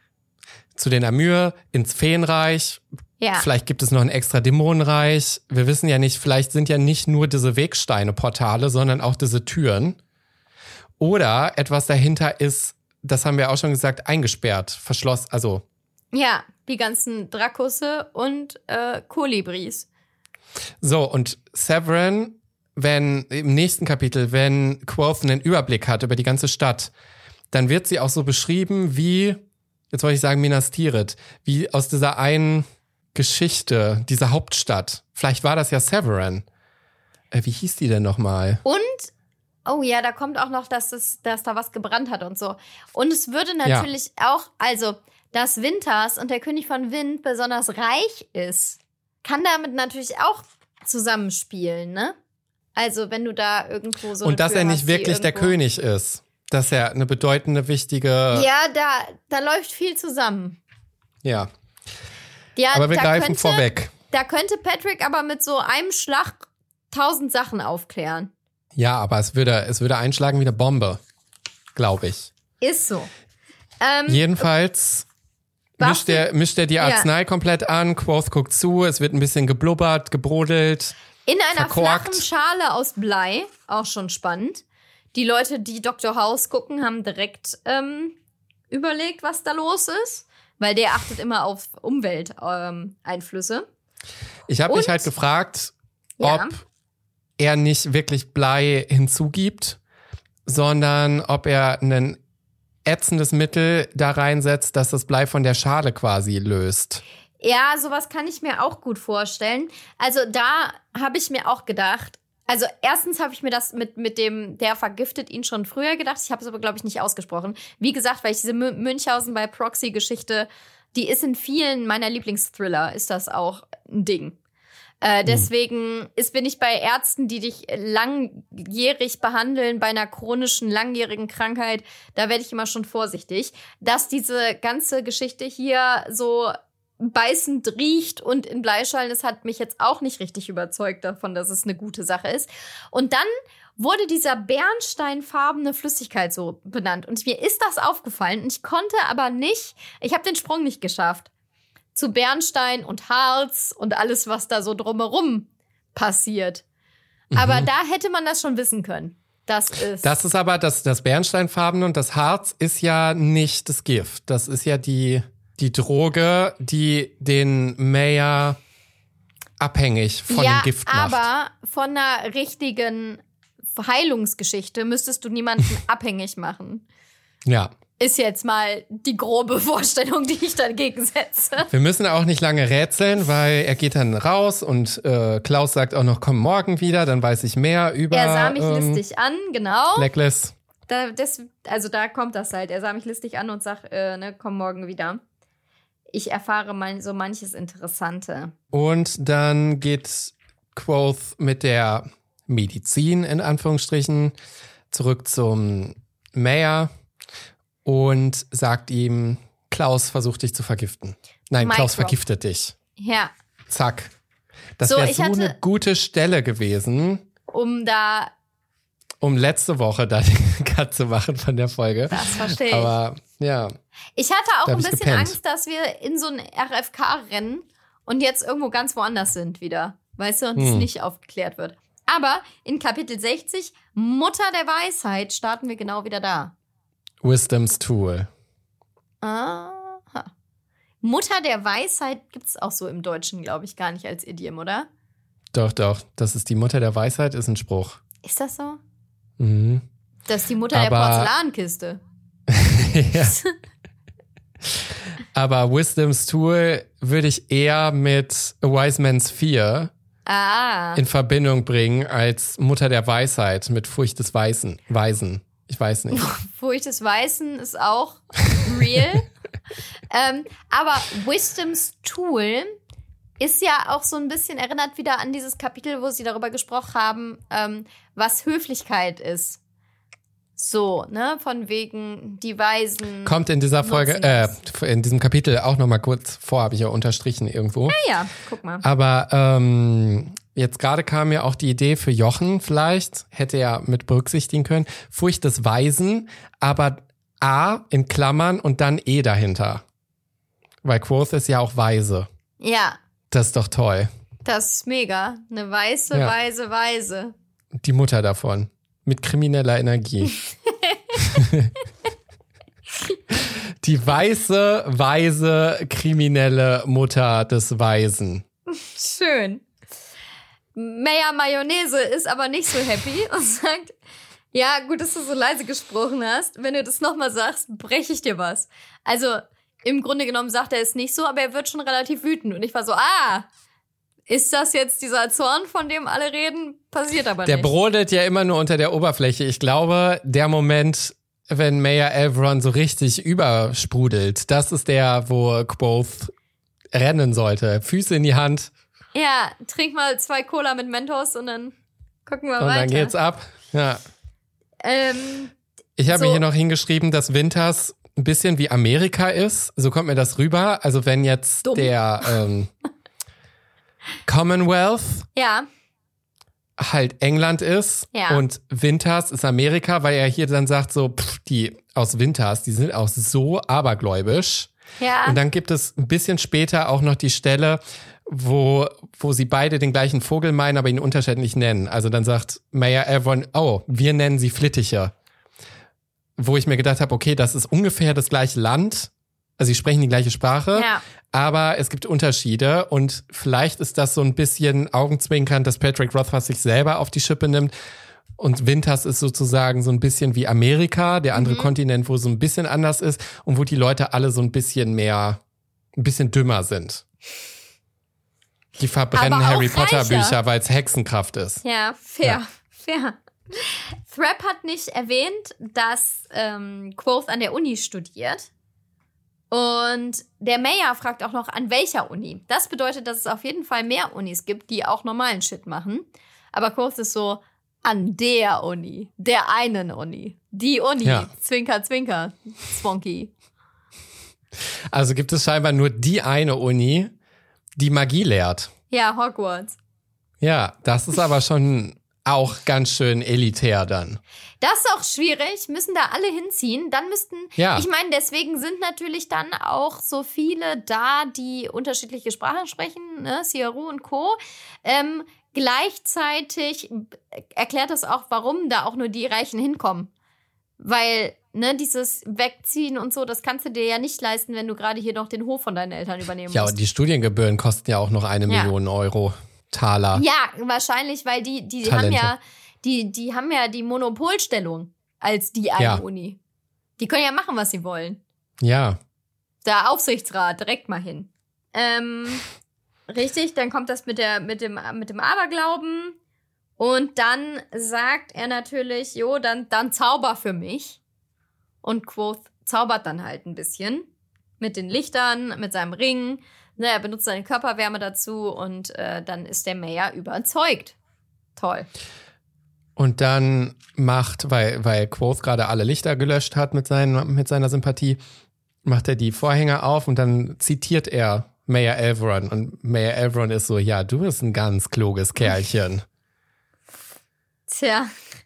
zu den Amür ins Feenreich, Ja. vielleicht gibt es noch ein extra Dämonenreich. Wir wissen ja nicht, vielleicht sind ja nicht nur diese Wegsteine Portale, sondern auch diese Türen. Oder etwas dahinter ist, das haben wir auch schon gesagt, eingesperrt, verschlossen, also Ja, die ganzen Drakusse und äh, Kolibris. so, und Severin, wenn im nächsten Kapitel, wenn Quoth einen Überblick hat über die ganze Stadt, dann wird sie auch so beschrieben wie jetzt wollte ich sagen Minas Tirith, wie aus dieser einen Geschichte, dieser Hauptstadt. Vielleicht war das ja Severin. Äh, wie hieß die denn nochmal? Und, oh ja, da kommt auch noch, dass, es, dass da was gebrannt hat und so. Und es würde natürlich ja. auch, also, dass Winters und der König von Wind besonders reich ist, kann damit natürlich auch zusammenspielen, ne? Also, wenn du da irgendwo so. Und dass Tür er nicht hast, wirklich der König ist. Dass er eine bedeutende, wichtige. Ja, da, da läuft viel zusammen. Ja. ja aber wir greifen könnte, vorweg. Da könnte Patrick aber mit so einem Schlag tausend Sachen aufklären. Ja, aber es würde, es würde einschlagen wie eine Bombe. Glaube ich. Ist so. Ähm, Jedenfalls mischt er, mischt er die Arznei ja. komplett an. Quoth guckt zu. Es wird ein bisschen geblubbert, gebrodelt. In einer verkorkt. flachen Schale aus Blei. Auch schon spannend. Die Leute, die Doktor House gucken, haben direkt ähm, überlegt, was da los ist. Weil der achtet immer auf Umwelteinflüsse. Ähm, ich habe mich halt gefragt, ja. ob er nicht wirklich Blei hinzugibt, sondern ob er ein ätzendes Mittel da reinsetzt, dass das Blei von der Schale quasi löst. Ja, sowas kann ich mir auch gut vorstellen. Also da habe ich mir auch gedacht, also erstens habe ich mir das mit, mit dem, der vergiftet ihn schon früher gedacht. Ich habe es aber, glaube ich, nicht ausgesprochen. Wie gesagt, weil ich diese M- Münchhausen bei Proxy-Geschichte, die ist in vielen meiner Lieblingsthriller, ist das auch ein Ding. Äh, deswegen ist, bin ich bei Ärzten, die dich langjährig behandeln, bei einer chronischen, langjährigen Krankheit, da werde ich immer schon vorsichtig. Dass diese ganze Geschichte hier so beißend riecht und in Bleischalen, das hat mich jetzt auch nicht richtig überzeugt davon, dass es eine gute Sache ist. Und dann wurde dieser bernsteinfarbene Flüssigkeit so benannt. Und mir ist das aufgefallen und ich konnte aber nicht, ich habe den Sprung nicht geschafft. Zu Bernstein und Harz und alles, was da so drumherum passiert. Mhm. Aber da hätte man das schon wissen können. Das ist Das ist aber, das, das Bernsteinfarbene und das Harz ist ja nicht das Gift. Das ist ja die, die Droge, die den Mayor abhängig von ja, dem Gift macht. Aber von einer richtigen Heilungsgeschichte müsstest du niemanden abhängig machen. Ja. Ist jetzt mal die grobe Vorstellung, die ich dagegen setze. Wir müssen auch nicht lange rätseln, weil er geht dann raus und äh, Klaus sagt auch noch, komm morgen wieder, dann weiß ich mehr über Er sah mich ähm, listig an, genau. Blacklist. Da, das, also da kommt das halt. Er sah mich listig an und sagt, äh, ne, komm morgen wieder. Ich erfahre mal so manches Interessante. Und dann geht Quoth mit der Medizin, in Anführungsstrichen, zurück zum Mayor und sagt ihm, Klaus versucht dich zu vergiften. Nein, Micro. Klaus vergiftet dich. Ja. Zack. Das So, wäre ich so hatte- eine gute Stelle gewesen, Um da, um letzte Woche da den Cut zu machen von der Folge. das verstehe ich. Aber ja, Ich hatte auch Da hab ein ich bisschen gepennt. Angst, dass wir in so ein R F K rennen und jetzt irgendwo ganz woanders sind wieder. Weißt du, und es Hm. nicht aufgeklärt wird. Aber in Kapitel sechzig, Mutter der Weisheit, starten wir genau wieder da. Wisdom's Tool. Aha. Mutter der Weisheit gibt's auch so im Deutschen, glaube ich, gar nicht als Idiom, oder? Doch, doch. Das ist die Mutter der Weisheit, ist ein Spruch. Ist das so? Mhm. Das ist die Mutter der Aber- Porzellankiste. Ja. Aber Wisdom's Tool würde ich eher mit A Wise Man's Fear Ah. in Verbindung bringen als Mutter der Weisheit mit Furcht des Weißen. Weisen. Ich weiß nicht. Furcht des Weißen ist auch real. ähm, aber Wisdom's Tool ist ja auch so ein bisschen, erinnert wieder an dieses Kapitel, wo sie darüber gesprochen haben, ähm, was Höflichkeit ist. So, ne, von wegen die Weisen. Kommt in dieser Folge, nutzen äh, das. in diesem Kapitel auch nochmal kurz vor, habe ich ja unterstrichen irgendwo. Ah ja, guck mal. Aber ähm, jetzt gerade kam mir auch die Idee für Jochen, vielleicht hätte er mit berücksichtigen können. Furcht des Weisen, aber A in Klammern und dann E dahinter. Weil Quoth ist ja auch weise. Ja, Das ist doch toll. das ist mega. Eine weiße, Ja. weise, weise. Die Mutter davon. Mit krimineller Energie. Die weiße, weise, kriminelle Mutter des Weisen. Schön. Mayor Mayonnaise ist aber nicht so happy und sagt, ja, gut, dass du so leise gesprochen hast. Wenn du das nochmal sagst, breche ich dir was. Also, im Grunde genommen sagt er es nicht so, aber er wird schon relativ wütend. Und ich war so, ah, ist das jetzt dieser Zorn, von dem alle reden? Passiert aber Der nicht. Der brodelt ja immer nur unter der Oberfläche. Ich glaube, der Moment, wenn Mayor Elveron so richtig übersprudelt, das ist der, wo Quoth rennen sollte. Füße in die Hand. Ja, trink mal zwei Cola mit Mentos und dann gucken wir und weiter. Und dann geht's ab. Ja. Ähm, ich habe so. mir hier noch hingeschrieben, dass Winters ein bisschen wie Amerika ist. So kommt mir das rüber. Also wenn jetzt Dumm. der ähm, Commonwealth ja. halt England ist ja. und Winters ist Amerika, weil er hier dann sagt so, pff, die aus Winters, die sind auch so abergläubisch. Ja. Und dann gibt es ein bisschen später auch noch die Stelle, wo wo sie beide den gleichen Vogel meinen, aber ihn unterschiedlich nennen. Also dann sagt Mayor Elveron, oh, wir nennen sie Flittiche. Wo ich mir gedacht habe, okay, das ist ungefähr das gleiche Land. Also sie sprechen die gleiche Sprache, ja. aber es gibt Unterschiede. Und vielleicht ist das so ein bisschen augenzwinkernd, dass Patrick Rothfuss sich selber auf die Schippe nimmt. Und Winters ist sozusagen so ein bisschen wie Amerika, der andere mhm. Kontinent, wo so ein bisschen anders ist und wo die Leute alle so ein bisschen mehr, ein bisschen dümmer sind. Die verbrennen Harry Potter Bücher, weil es Hexenkraft ist. Ja, fair, ja. fair. Thrapp hat nicht erwähnt, dass ähm, Quoth an der Uni studiert. Und der Mayor fragt auch noch, an welcher Uni. Das bedeutet, dass es auf jeden Fall mehr Unis gibt, die auch normalen Shit machen. Aber Quoth ist so, an der Uni, der einen Uni, die Uni, ja. Zwinker, Zwinker, Zwonky. Also gibt es scheinbar nur die eine Uni, die Magie lehrt. Ja, Hogwarts. Ja, das ist aber schon auch ganz schön elitär dann. Das ist auch schwierig, müssen da alle hinziehen. Dann müssten, ja. ich meine, deswegen sind natürlich dann auch so viele da, die unterschiedliche Sprachen sprechen, ne, Siaru und Co. Ähm, gleichzeitig erklärt das auch, warum da auch nur die Reichen hinkommen. Weil, ne, dieses Wegziehen und so, das kannst du dir ja nicht leisten, wenn du gerade hier noch den Hof von deinen Eltern übernehmen ja, musst. Ja, und die Studiengebühren kosten ja auch noch eine ja. Million Euro. Taler. Ja, wahrscheinlich, weil die, die haben ja, die, die haben ja die Monopolstellung als die eine ja. Uni. Die können ja machen, was sie wollen. Ja. Da Aufsichtsrat, direkt mal hin. Ähm, richtig, dann kommt das mit der, mit dem, mit dem Aberglauben. Und dann sagt er natürlich, jo, dann, dann zauber für mich. Und Quoth zaubert dann halt ein bisschen. Mit den Lichtern, mit seinem Ring. Ne, er benutzt seine Körperwärme dazu und äh, dann ist der Mayor überzeugt. Toll. Und dann macht, weil, weil Quoth gerade alle Lichter gelöscht hat mit, seinen, mit seiner Sympathie, macht er die Vorhänge auf und dann zitiert er Mayor Elveron. Und Mayor Elveron ist so, ja, du bist ein ganz kluges Kerlchen. Tja.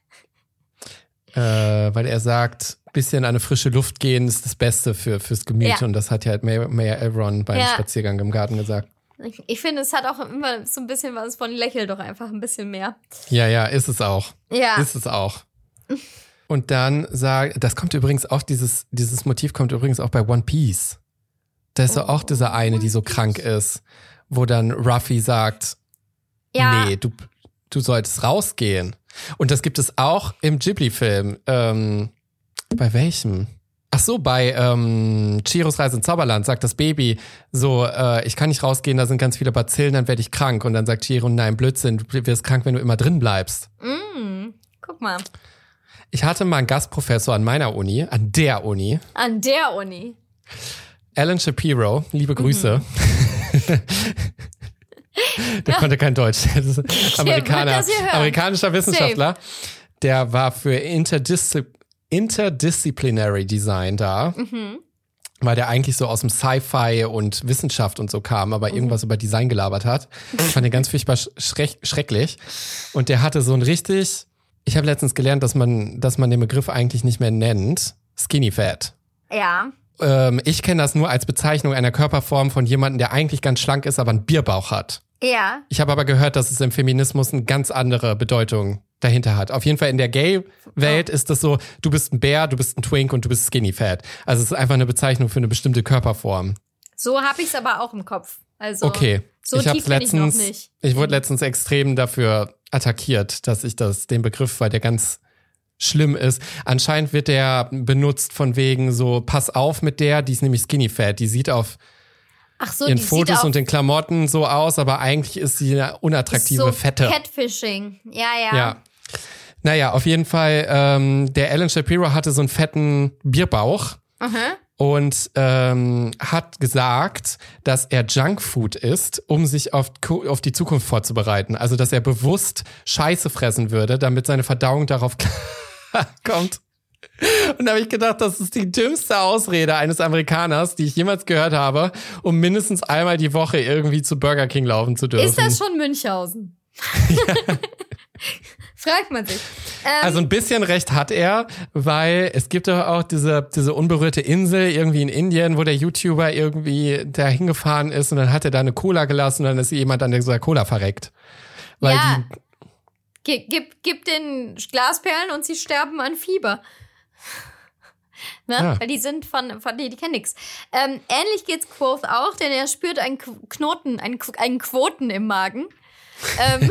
Äh, weil er sagt, bisschen an eine frische Luft gehen ist das Beste für, fürs Gemüt. Ja. Und das hat ja halt Mayor, Mayor Elveron beim ja. Spaziergang im Garten gesagt. Ich, ich finde, es hat auch immer so ein bisschen was von Lächel doch einfach ein bisschen mehr. Ja, ja, ist es auch. Ja. Ist es auch. Und dann sagt, das kommt übrigens auch, dieses, dieses Motiv kommt übrigens auch bei One Piece. Da ist oh, ja auch diese eine, die so krank ist, wo dann Ruffy sagt, ja. nee, du, du solltest rausgehen. Und das gibt es auch im Ghibli-Film. Ähm, bei welchem? Ach so, bei ähm, Chihiros Reise ins Zauberland sagt das Baby so, äh, ich kann nicht rausgehen, da sind ganz viele Bazillen, dann werde ich krank. Und dann sagt Chihiro, nein, Blödsinn, du wirst krank, wenn du immer drin bleibst. Mm, guck mal. Ich hatte mal einen Gastprofessor an meiner Uni, an der Uni. An der Uni? Alan Shapiro, liebe Grüße. Mhm. Der ja. konnte kein Deutsch. Das ist Amerikaner, amerikanischer Wissenschaftler. Safe. Der war für Interdiszi- Interdisciplinary Design da. Mhm. Weil der eigentlich so aus dem Sci-Fi und Wissenschaft und so kam, aber mhm. irgendwas über Design gelabert hat. Ich fand den ganz furchtbar schreck- schrecklich. Und der hatte so ein richtig, ich habe letztens gelernt, dass man, dass man den Begriff eigentlich nicht mehr nennt. Skinny Fat. Ja. Ähm, ich kenne das nur als Bezeichnung einer Körperform von jemandem, der eigentlich ganz schlank ist, aber einen Bierbauch hat. Ja. Ich habe aber gehört, dass es im Feminismus eine ganz andere Bedeutung dahinter hat. Auf jeden Fall in der Gay-Welt oh. ist das so, du bist ein Bär, du bist ein Twink und du bist Skinny Fat. Also es ist einfach eine Bezeichnung für eine bestimmte Körperform. So habe ich es aber auch im Kopf. Also okay. So ich tief letztens, ich noch nicht. Ich wurde letztens extrem dafür attackiert, dass ich das, den Begriff, weil der ganz schlimm ist. Anscheinend wird der benutzt von wegen so, pass auf mit der, die ist nämlich skinny fat, die sieht auf Ach so, ihren die Fotos sieht und den Klamotten so aus, aber eigentlich ist sie eine unattraktive so Fette. Catfishing, ja, ja. Ja. Naja, auf jeden Fall, ähm, der Ellen Shapiro hatte so einen fetten Bierbauch Mhm. und ähm, hat gesagt, dass er Junkfood isst, um sich auf, auf die Zukunft vorzubereiten. Also, dass er bewusst Scheiße fressen würde, damit seine Verdauung darauf kommt. Und da habe ich gedacht, das ist die dümmste Ausrede eines Amerikaners, die ich jemals gehört habe, um mindestens einmal die Woche irgendwie zu Burger King laufen zu dürfen. Ist das schon Münchhausen? Ja. Fragt man sich. Ähm, Also ein bisschen recht hat er, weil es gibt doch auch diese, diese unberührte Insel irgendwie in Indien, wo der YouTuber irgendwie da hingefahren ist und dann hat er da eine Cola gelassen und dann ist jemand an dieser Cola verreckt. Weil ja, die, gib, gib, gib den Glasperlen und sie sterben an Fieber. Ne? Ja. Weil die sind von, von die, die kennen nix. Ähm, ähnlich geht's Quoth auch, denn er spürt einen Knoten, einen, einen Quoten im Magen. ähm,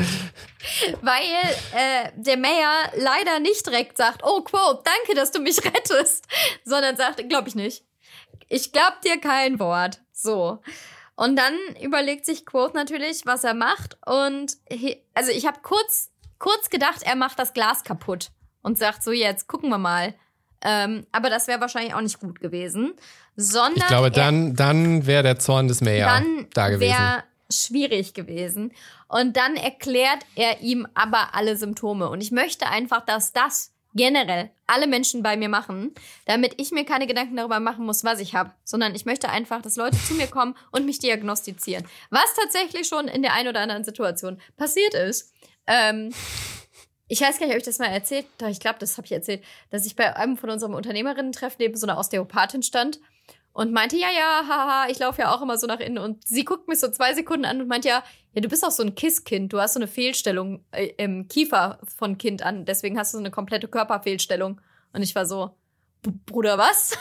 weil äh, der Mayor leider nicht direkt sagt, oh Quoth, danke, dass du mich rettest, sondern sagt, glaub ich nicht. Ich glaub dir kein Wort. So. Und dann überlegt sich Quoth natürlich, was er macht und he, also ich habe kurz kurz gedacht, er macht das Glas kaputt und sagt so, jetzt gucken wir mal. Ähm, aber das wäre wahrscheinlich auch nicht gut gewesen, sondern ich glaube, dann, dann wäre der Zorn des Mayor dann da gewesen. Wär schwierig gewesen. Und dann erklärt er ihm aber alle Symptome. Und ich möchte einfach, dass das generell alle Menschen bei mir machen, damit ich mir keine Gedanken darüber machen muss, was ich habe, sondern ich möchte einfach, dass Leute zu mir kommen und mich diagnostizieren. Was tatsächlich schon in der einen oder anderen Situation passiert ist. Ähm, ich weiß gar nicht, ob ich das mal erzählt habe. Ich glaube, das habe ich erzählt, dass ich bei einem von unserem Unternehmerinnen-Treffen neben so einer Osteopathin stand und meinte, ja, ja, haha, ich laufe ja auch immer so nach innen. Und sie guckt mich so zwei Sekunden an und meint, ja, ja, du bist auch so ein Kisskind. Du hast so eine Fehlstellung äh, im Kiefer von Kind an. Deswegen hast du so eine komplette Körperfehlstellung. Und ich war so, Bruder, was?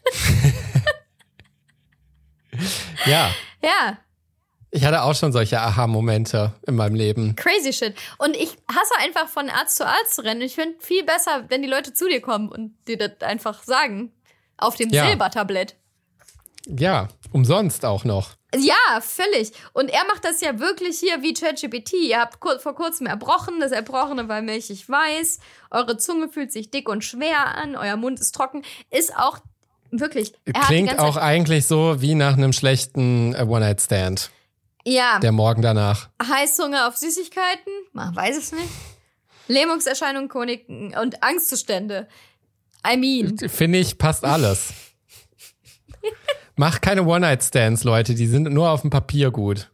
Ja. Ja. Ich hatte auch schon solche Aha-Momente in meinem Leben. Crazy shit. Und ich hasse einfach von Arzt zu Arzt zu rennen. Ich finde viel besser, wenn die Leute zu dir kommen und dir das einfach sagen. Auf dem Ja. Silbertablett. Ja, umsonst auch noch. Ja, völlig. Und er macht das ja wirklich hier wie ChatGPT. Ihr habt kur- vor kurzem erbrochen, das Erbrochene war milchig weiß. Eure Zunge fühlt sich dick und schwer an, euer Mund ist trocken. Ist auch wirklich... er hat die Klingt ganze auch Zeit- eigentlich so wie nach einem schlechten äh, One-Night-Stand. Ja, Der Morgen danach. Heißhunger auf Süßigkeiten? Man weiß es nicht. Lähmungserscheinungen, Koniken und Angstzustände. I mean. Finde ich, passt alles. Mach keine One-Night-Stands, Leute. Die sind nur auf dem Papier gut.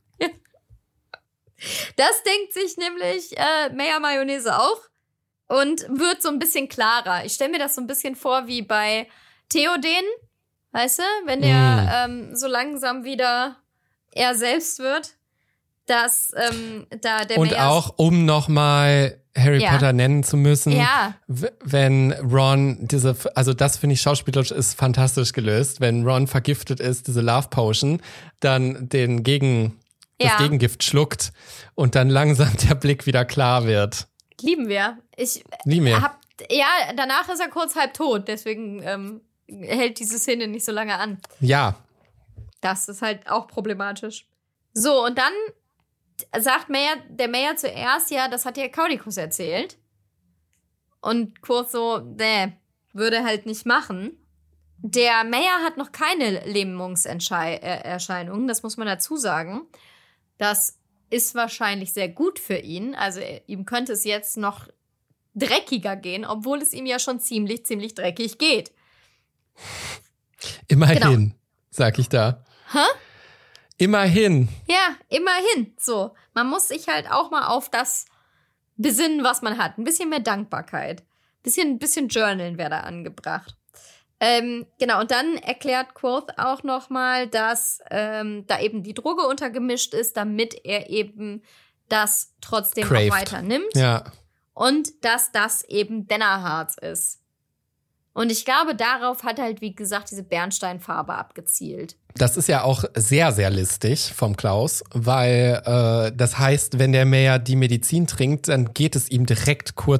Das denkt sich nämlich äh, Mayor Mayonnaise auch und wird so ein bisschen klarer. Ich stelle mir das so ein bisschen vor wie bei Theoden, weißt du? Wenn der Mm. ähm, so langsam wieder er selbst wird, dass ähm, da der Und Mayor... auch, um nochmal Harry Ja. Potter nennen zu müssen, Ja. w- wenn Ron diese, also das finde ich schauspielerisch ist fantastisch gelöst, wenn Ron vergiftet ist, diese Love Potion, dann den Gegen, das Ja. Gegengift schluckt und dann langsam der Blick wieder klar wird. Lieben wir. Ich Lieben wir. hab... Ja, danach ist er kurz halb tot, deswegen ähm, hält diese Szene nicht so lange an. Ja, Das ist halt auch problematisch. So, und dann sagt Mayor, der Mayor zuerst, ja, das hat ja Caudicus erzählt. Und Quoth so, nee, würde halt nicht machen. Der Mayor hat noch keine Lähmungserscheinungen, das muss man dazu sagen. Das ist wahrscheinlich sehr gut für ihn. Also ihm könnte es jetzt noch dreckiger gehen, obwohl es ihm ja schon ziemlich, ziemlich dreckig geht. immerhin, Genau. sag ich da. Hä? Immerhin. Ja, immerhin. So, man muss sich halt auch mal auf das besinnen, was man hat. Ein bisschen mehr Dankbarkeit. Ein bisschen, bisschen Journalen wäre da angebracht. Ähm, genau, und dann erklärt Quoth auch noch mal, dass ähm, da eben die Droge untergemischt ist, damit er eben das trotzdem Craved. auch weiter nimmt. Ja. Und dass das eben Dennerharz ist. Und ich glaube, darauf hat halt, wie gesagt, diese Bernsteinfarbe abgezielt. Das ist ja auch sehr, sehr listig vom Klaus, weil äh, das heißt, wenn der Mayor die Medizin trinkt, dann geht es ihm direkt kurz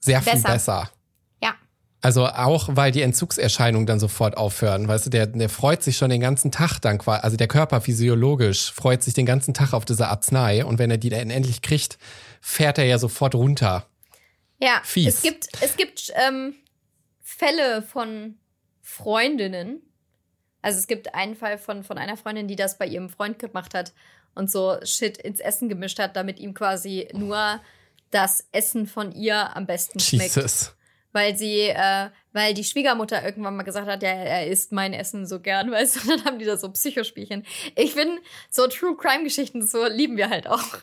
sehr viel besser. besser. Ja. Also auch, weil die Entzugserscheinungen dann sofort aufhören. Weißt du, der, der freut sich schon den ganzen Tag dann quasi, also der Körper physiologisch freut sich den ganzen Tag auf diese Arznei und wenn er die dann endlich kriegt, fährt er ja sofort runter. Ja, Fies. es gibt, es gibt ähm, Fälle von Freundinnen. Also es gibt einen Fall von, von einer Freundin, die das bei ihrem Freund gemacht hat und so Shit ins Essen gemischt hat, damit ihm quasi nur das Essen von ihr am besten schmeckt. Jesus. Weil sie, äh, weil die Schwiegermutter irgendwann mal gesagt hat, ja, er isst mein Essen so gern, weißt du, und dann haben die da so Psychospielchen. Ich finde, so True-Crime-Geschichten, so lieben wir halt auch.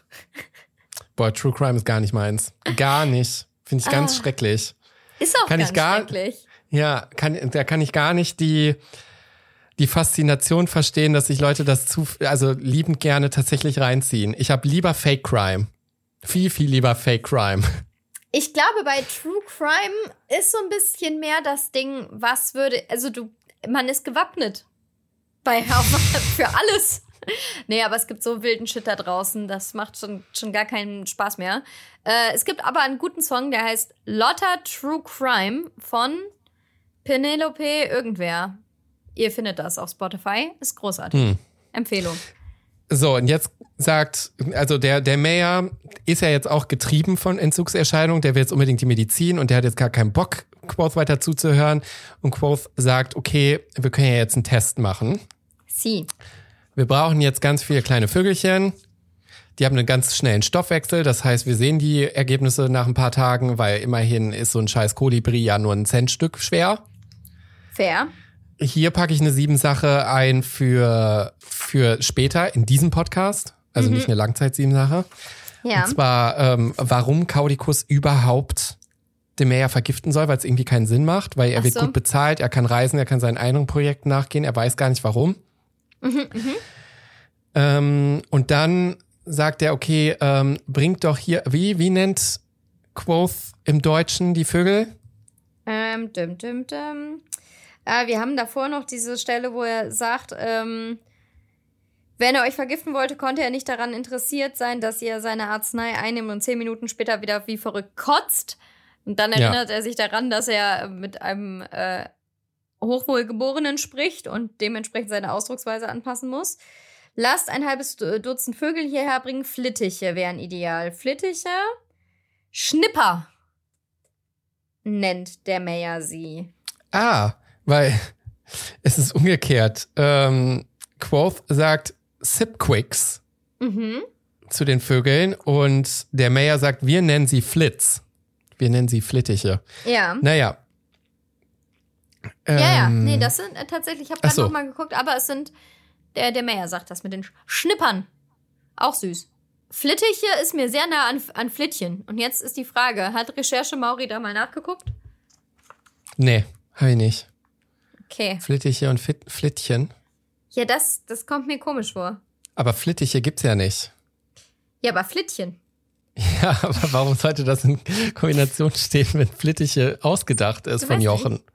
Boah, True Crime ist gar nicht meins. Gar nicht. Finde ich ganz ah. schrecklich. Ist auch kann ganz ich gar, schrecklich. Ja, kann, da kann ich gar nicht die, die Faszination verstehen, dass sich Leute das zu, also liebend gerne tatsächlich reinziehen. Ich habe lieber Fake Crime. Viel, viel lieber Fake Crime. Ich glaube, bei True Crime ist so ein bisschen mehr das Ding, was würde, also du, man ist gewappnet. Bei, für alles. Nee, aber es gibt so wilden Shit da draußen, das macht schon, schon gar keinen Spaß mehr. Äh, es gibt aber einen guten Song, der heißt Lotta True Crime von Penelope irgendwer. Ihr findet das auf Spotify, ist großartig. Hm. Empfehlung. So, und jetzt sagt, also der, der Mayor ist ja jetzt auch getrieben von Entzugserscheinungen, der will jetzt unbedingt die Medizin und der hat jetzt gar keinen Bock, Quoth weiter zuzuhören. Und Quoth sagt, okay, wir können ja jetzt einen Test machen. Sie. Wir brauchen jetzt ganz viele kleine Vögelchen. Die haben einen ganz schnellen Stoffwechsel. Das heißt, wir sehen die Ergebnisse nach ein paar Tagen, weil immerhin ist so ein scheiß Kolibri ja nur ein Centstück schwer. Fair. Hier packe ich eine Siebensache ein für, für später in diesem Podcast. Also mhm. nicht eine Langzeit-Siebensache. Ja. Und zwar, ähm, warum Caudicus überhaupt den Mayor vergiften soll, weil es irgendwie keinen Sinn macht. Weil er Ach wird so. gut bezahlt, er kann reisen, er kann seinen eigenen Projekten nachgehen. Er weiß gar nicht, warum. Mhm, mhm. Ähm, und dann sagt er, okay, ähm, bringt doch hier, wie, wie nennt Quoth im Deutschen die Vögel? Ähm, dim, dim, dim. Äh, wir haben davor noch diese Stelle, wo er sagt, ähm, wenn er euch vergiften wollte, konnte er nicht daran interessiert sein, dass ihr seine Arznei einnimmt und zehn Minuten später wieder wie verrückt kotzt. Und dann erinnert ja. er sich daran, dass er mit einem äh, Hochwohlgeborenen spricht und dementsprechend seine Ausdrucksweise anpassen muss. Lasst ein halbes Dutzend Vögel hierher bringen. Flittiche wären ideal. Flittiche, Schnipper nennt der Mayor sie. Ah, weil es ist umgekehrt. Ähm, Quoth sagt Sipquicks mhm. zu den Vögeln und der Mayor sagt, wir nennen sie Flitz. Wir nennen sie Flittiche. Ja. Naja. Ja, ja, nee, das sind äh, tatsächlich, ich habe gerade so. noch mal geguckt, aber es sind, der, der Mayor sagt das mit den Schnippern. Auch süß. Flittiche ist mir sehr nah an, an Flittchen. Und jetzt ist die Frage, hat Recherche Mauri da mal nachgeguckt? Nee, hab ich nicht. Okay. Flittiche und Fit- Flittchen? Ja, das, das kommt mir komisch vor. Aber Flittiche gibt's ja nicht. Ja, aber Flittchen. Ja, aber warum sollte das in Kombination stehen, wenn Flittiche ausgedacht ist du von Jochen? Nicht.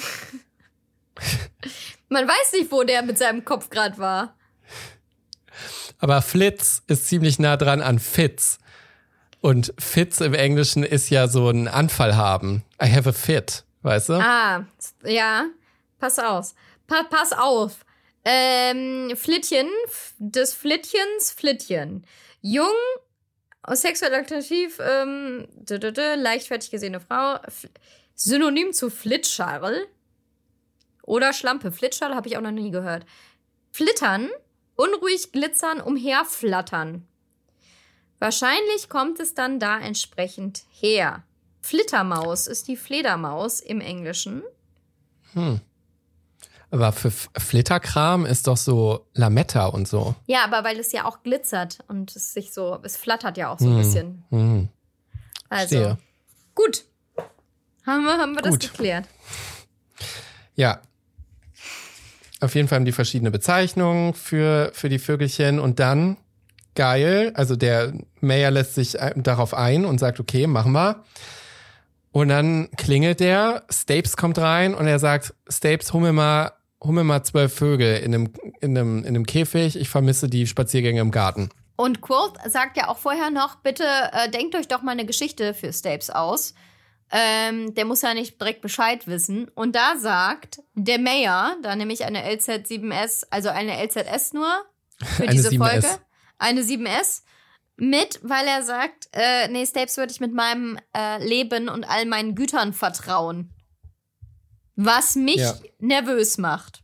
Man weiß nicht, wo der mit seinem Kopf gerade war. Aber Flitz ist ziemlich nah dran an Fitz. Und Fitz im Englischen ist ja so ein Anfall haben. I have a fit, weißt du? Ah, ja. Pass auf. Pa- pass auf. Ähm, Flittchen, des Flittchens Flittchen. Jung, sexuell attraktiv, ähm, d- d- d- leichtfertig gesehene Frau. F- Synonym zu Flitscharl. Oder Schlampe. Flitscharl habe ich auch noch nie gehört. Flittern, unruhig glitzern, umherflattern. Wahrscheinlich kommt es dann da entsprechend her. Flittermaus ist die Fledermaus im Englischen. Hm. Aber für F- Flitterkram ist doch so Lametta und so. Ja, aber weil es ja auch glitzert und es sich so, es flattert ja auch so ein hm. bisschen. Hm. Also, Verstehe. Gut. Haben wir, haben wir Gut. das geklärt. Ja. Auf jeden Fall haben die verschiedene Bezeichnungen für, für die Vögelchen und dann, geil, also der Mayor lässt sich darauf ein und sagt, okay, machen wir. Und dann klingelt der, Stapes kommt rein und er sagt, Stapes, hol mir mal, hol mir mal zwölf Vögel in einem, in einem, in einem Käfig, ich vermisse die Spaziergänge im Garten. Und Quoth sagt ja auch vorher noch, bitte äh, denkt euch doch mal eine Geschichte für Stapes aus. Ähm, der muss ja nicht direkt Bescheid wissen. Und da sagt der Mayor, da nehme ich eine L Z sieben S, also eine L Z S nur für diese sieben S. Folge, eine sieben S, mit, weil er sagt, äh, nee, Stapes würde ich mit meinem äh, Leben und all meinen Gütern vertrauen. Was mich ja. nervös macht.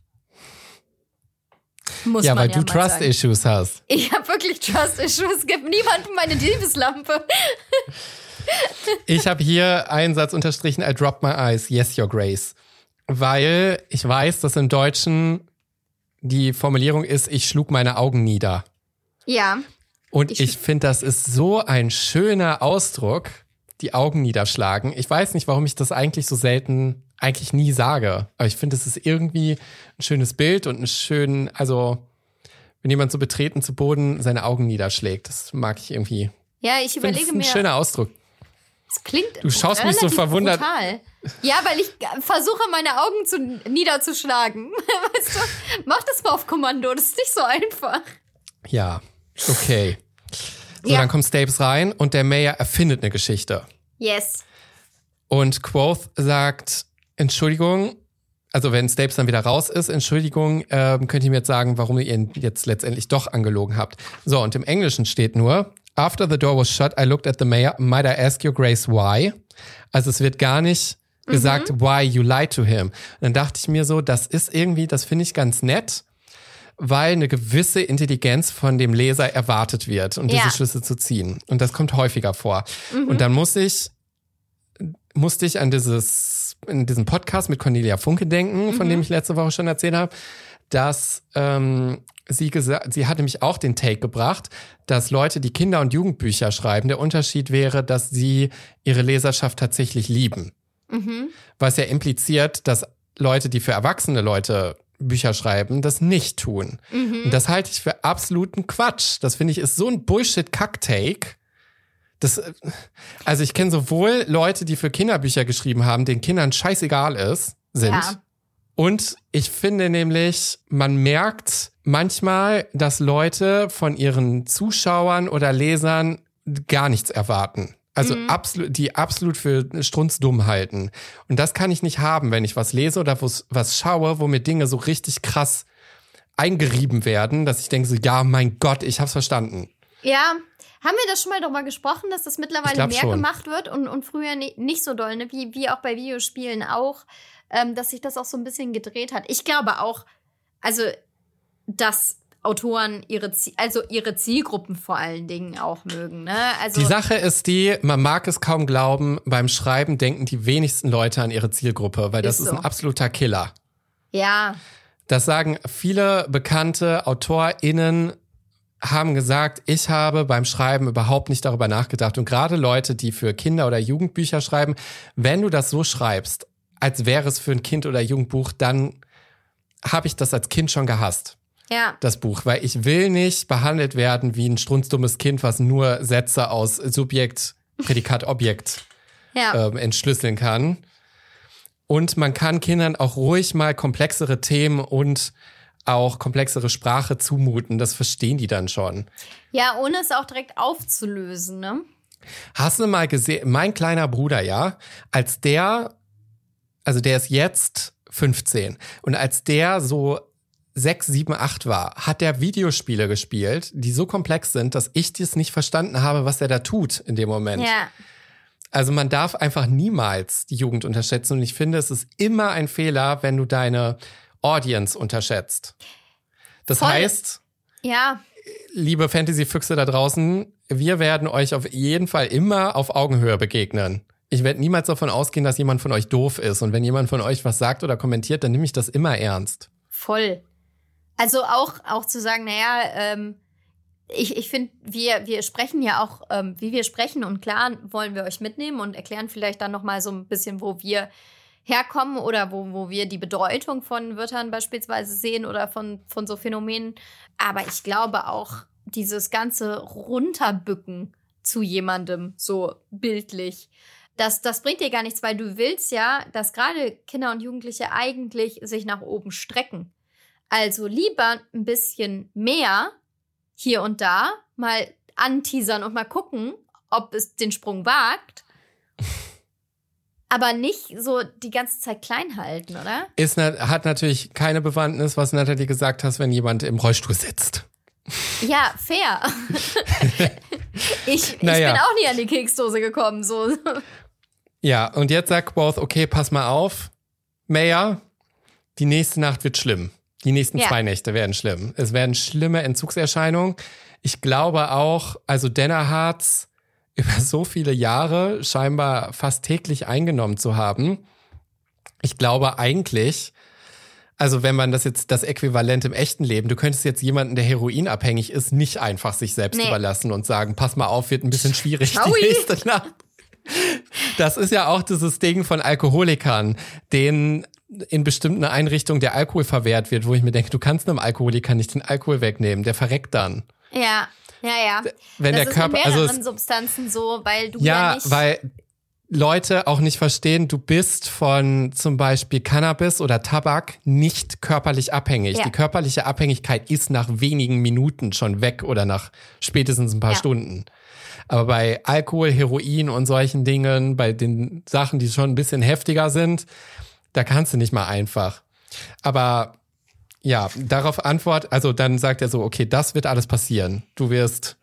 Muss ja, man weil ja du mal Trust sagen. Issues hast. Ich habe wirklich Trust Issues. Gib niemandem meine Liebeslampe. Ich habe hier einen Satz unterstrichen, I dropped my eyes, yes, your grace. Weil ich weiß, dass im Deutschen die Formulierung ist, ich schlug meine Augen nieder. Ja. Und Ich- ich, ich finde, das ist so ein schöner Ausdruck, die Augen niederschlagen. Ich weiß nicht, warum ich das eigentlich so selten, eigentlich nie sage. Aber ich finde, es ist irgendwie ein schönes Bild und ein schön, also wenn jemand so betreten zu Boden seine Augen niederschlägt, das mag ich irgendwie. Ja, ich Ich finde, das überlege ist ein mir. schöner Ausdruck. Es klingt Du schaust mich so relativ verwundert- brutal. Ja, weil ich versuche, meine Augen zu, niederzuschlagen. Weißt du, mach das mal auf Kommando, das ist nicht so einfach. Ja, okay. So, Ja. dann kommt Stapes rein und der Mayor erfindet eine Geschichte. Yes. Und Quoth sagt, Entschuldigung, also wenn Stapes dann wieder raus ist, Entschuldigung, ähm, könnt ihr mir jetzt sagen, warum ihr ihn jetzt letztendlich doch angelogen habt. So, und im Englischen steht nur, after the door was shut, I looked at the mayor, might I ask your grace why? Also es wird gar nicht gesagt, why you lied to him. Und dann dachte ich mir so, das ist irgendwie, das finde ich ganz nett, weil eine gewisse Intelligenz von dem Leser erwartet wird, um Ja. diese Schlüsse zu ziehen. Und das kommt häufiger vor. Und dann muss ich, musste ich an dieses, in diesem Podcast mit Cornelia Funke denken, von dem ich letzte Woche schon erzählt habe, dass ähm, sie gesagt, sie hat nämlich auch den Take gebracht, dass Leute, die Kinder- und Jugendbücher schreiben, der Unterschied wäre, dass sie ihre Leserschaft tatsächlich lieben. Mhm. Was ja impliziert, dass Leute, die für erwachsene Leute Bücher schreiben, das nicht tun. Mhm. Und das halte ich für absoluten Quatsch. Das finde ich ist so ein Bullshit-Kack-Take. Das, äh, also ich kenne sowohl Leute, die für Kinderbücher geschrieben haben, denen Kindern scheißegal ist, sind. Ja. Und ich finde nämlich, man merkt manchmal, dass Leute von ihren Zuschauern oder Lesern gar nichts erwarten. Also Mhm. absolut, die absolut für strunzdumm halten. Und das kann ich nicht haben, wenn ich was lese oder was, was schaue, wo mir Dinge so richtig krass eingerieben werden, dass ich denke so, ja, mein Gott, ich hab's verstanden. Ja, haben wir das schon mal darüber gesprochen, dass das Ich mittlerweile glaub mehr schon. gemacht wird und, und früher ni- nicht so doll, ne? wie, wie auch bei Videospielen auch, ähm, dass sich das auch so ein bisschen gedreht hat. Ich glaube auch, also, dass Autoren ihre, Zie- also ihre Zielgruppen vor allen Dingen auch mögen. Ne? Also, Die Sache ist die, man mag es kaum glauben, beim Schreiben denken die wenigsten Leute an ihre Zielgruppe, weil das Ist ist, so. ein absoluter Killer. ja, Das sagen viele bekannte AutorInnen, haben gesagt, ich habe beim Schreiben überhaupt nicht darüber nachgedacht. Und gerade Leute, die für Kinder- oder Jugendbücher schreiben, wenn du das so schreibst, als wäre es für ein Kind- oder Jugendbuch, dann habe ich das als Kind schon gehasst, ja, das Buch. Weil ich will nicht behandelt werden wie ein strunzdummes Kind, was nur Sätze aus Subjekt, Prädikat, Objekt ja. ähm, entschlüsseln kann. Und man kann Kindern auch ruhig mal komplexere Themen und auch komplexere Sprache zumuten. Das verstehen die dann schon. Ja, ohne es auch direkt aufzulösen, ne? Hast du mal gesehen, mein kleiner Bruder, ja, als der, also der ist jetzt fünfzehn und als der so sechs, sieben, acht war, hat der Videospiele gespielt, die so komplex sind, dass ich das nicht verstanden habe, was er da tut in dem Moment. Ja. Also man darf einfach niemals die Jugend unterschätzen und ich finde, es ist immer ein Fehler, wenn du deine Audience unterschätzt. Das Voll. heißt, Ja, liebe Fantasy-Füchse da draußen, wir werden euch auf jeden Fall immer auf Augenhöhe begegnen. Ich werde niemals davon ausgehen, dass jemand von euch doof ist. Und wenn jemand von euch was sagt oder kommentiert, dann nehme ich das immer ernst. voll. Also auch, auch zu sagen, naja, ähm, ich, ich finde, wir, wir sprechen ja auch, ähm, wie wir sprechen und klar wollen wir euch mitnehmen und erklären vielleicht dann nochmal so ein bisschen, wo wir herkommen oder wo, wo wir die Bedeutung von Wörtern beispielsweise sehen oder von, von so Phänomenen. Aber ich glaube auch, dieses ganze Runterbücken zu jemandem, so bildlich, das, das bringt dir gar nichts, weil du willst ja, dass gerade Kinder und Jugendliche eigentlich sich nach oben strecken. Also lieber ein bisschen mehr hier und da mal anteasern und mal gucken, ob es den Sprung wagt, Aber nicht so die ganze Zeit klein halten, oder? Ist, hat natürlich keine Bewandtnis, was Natalie gesagt hast, wenn jemand im Rollstuhl sitzt. Ja, fair. ich, naja. ich bin auch nie an die Keksdose gekommen. So. Ja, und jetzt sagt Quoth, okay, pass mal auf, Maya, die nächste Nacht wird schlimm. Die nächsten ja. zwei Nächte werden schlimm. Es werden schlimme Entzugserscheinungen. Ich glaube auch, also Dana Hartz über so viele Jahre scheinbar fast täglich eingenommen zu haben. Ich glaube eigentlich, also wenn man das jetzt das Äquivalent im echten Leben, du könntest jetzt jemanden, der heroinabhängig ist, nicht einfach sich selbst nee. überlassen und sagen, pass mal auf, wird ein bisschen schwierig Schaui. die nächste Nacht. Das ist ja auch dieses Ding von Alkoholikern, denen in bestimmten Einrichtungen der Alkohol verwehrt wird, wo ich mir denke, du kannst einem Alkoholiker nicht den Alkohol wegnehmen, der verreckt dann. Ja, ja, ja. Wenn das der ist Körper, mit mehreren also es, Substanzen so, weil du ja, ja nicht... weil Leute auch nicht verstehen, du bist von zum Beispiel Cannabis oder Tabak nicht körperlich abhängig. Ja. Die körperliche Abhängigkeit ist nach wenigen Minuten schon weg oder nach spätestens ein paar Ja. Stunden. Aber bei Alkohol, Heroin und solchen Dingen, bei den Sachen, die schon ein bisschen heftiger sind, da kannst du nicht mal einfach. Aber ja, darauf Antwort, also dann sagt er so, okay, das wird alles passieren. Du wirst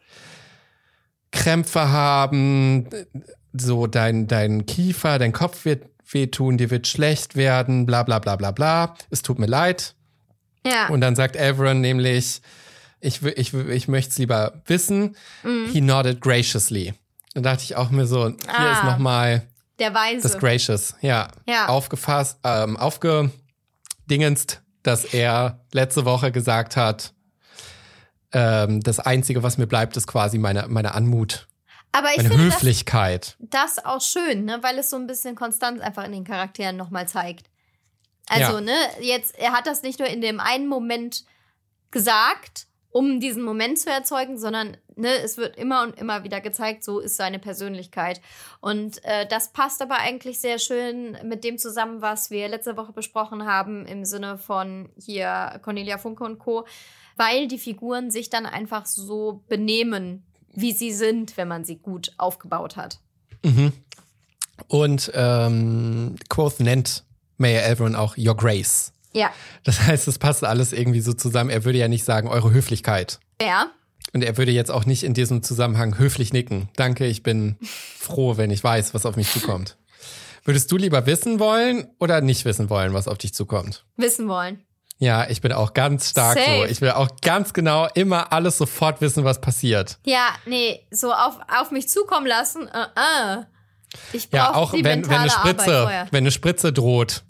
Krämpfe haben, so dein, dein Kiefer, dein Kopf wird wehtun, dir wird schlecht werden, bla bla bla bla bla. Es tut mir leid. Ja. Und dann sagt Everon nämlich, ich, ich, ich möchte es lieber wissen. Mhm. He nodded graciously. Dann dachte ich auch mir so, hier Ah. ist nochmal Der Weise. das Gracious, ja, Ja. aufgefasst, ähm, aufgedingenst, dass er letzte Woche gesagt hat, ähm, das Einzige, was mir bleibt, ist quasi meine, meine Anmut, Aber ich meine finde Höflichkeit. das, das auch schön, ne? Weil es so ein bisschen Konstanz einfach in den Charakteren nochmal zeigt. Also, Ja. ne, jetzt, er hat das nicht nur in dem einen Moment gesagt, um diesen Moment zu erzeugen, sondern ne, es wird immer und immer wieder gezeigt, so ist seine Persönlichkeit. Und äh, das passt aber eigentlich sehr schön mit dem zusammen, was wir letzte Woche besprochen haben, im Sinne von hier Cornelia Funke und Co., weil die Figuren sich dann einfach so benehmen, wie sie sind, wenn man sie gut aufgebaut hat. Mhm. Und ähm, Quoth nennt Mayor Elrond auch Your Grace. Ja. Das heißt, es passt alles irgendwie so zusammen. Er würde ja nicht sagen, eure Höflichkeit. Ja. Und er würde jetzt auch nicht in diesem Zusammenhang höflich nicken. Danke, ich bin froh, wenn ich weiß, was auf mich zukommt. Würdest du lieber wissen wollen oder nicht wissen wollen, was auf dich zukommt? Wissen wollen. Ja, ich bin auch ganz stark Safe. so. Ich will auch ganz genau immer alles sofort wissen, was passiert. Ja, nee, so auf, auf mich zukommen lassen, uh, uh. Ich brauche Ja, auch die wenn, wenn mentale eine Arbeit Spritze, vorher. wenn eine Spritze droht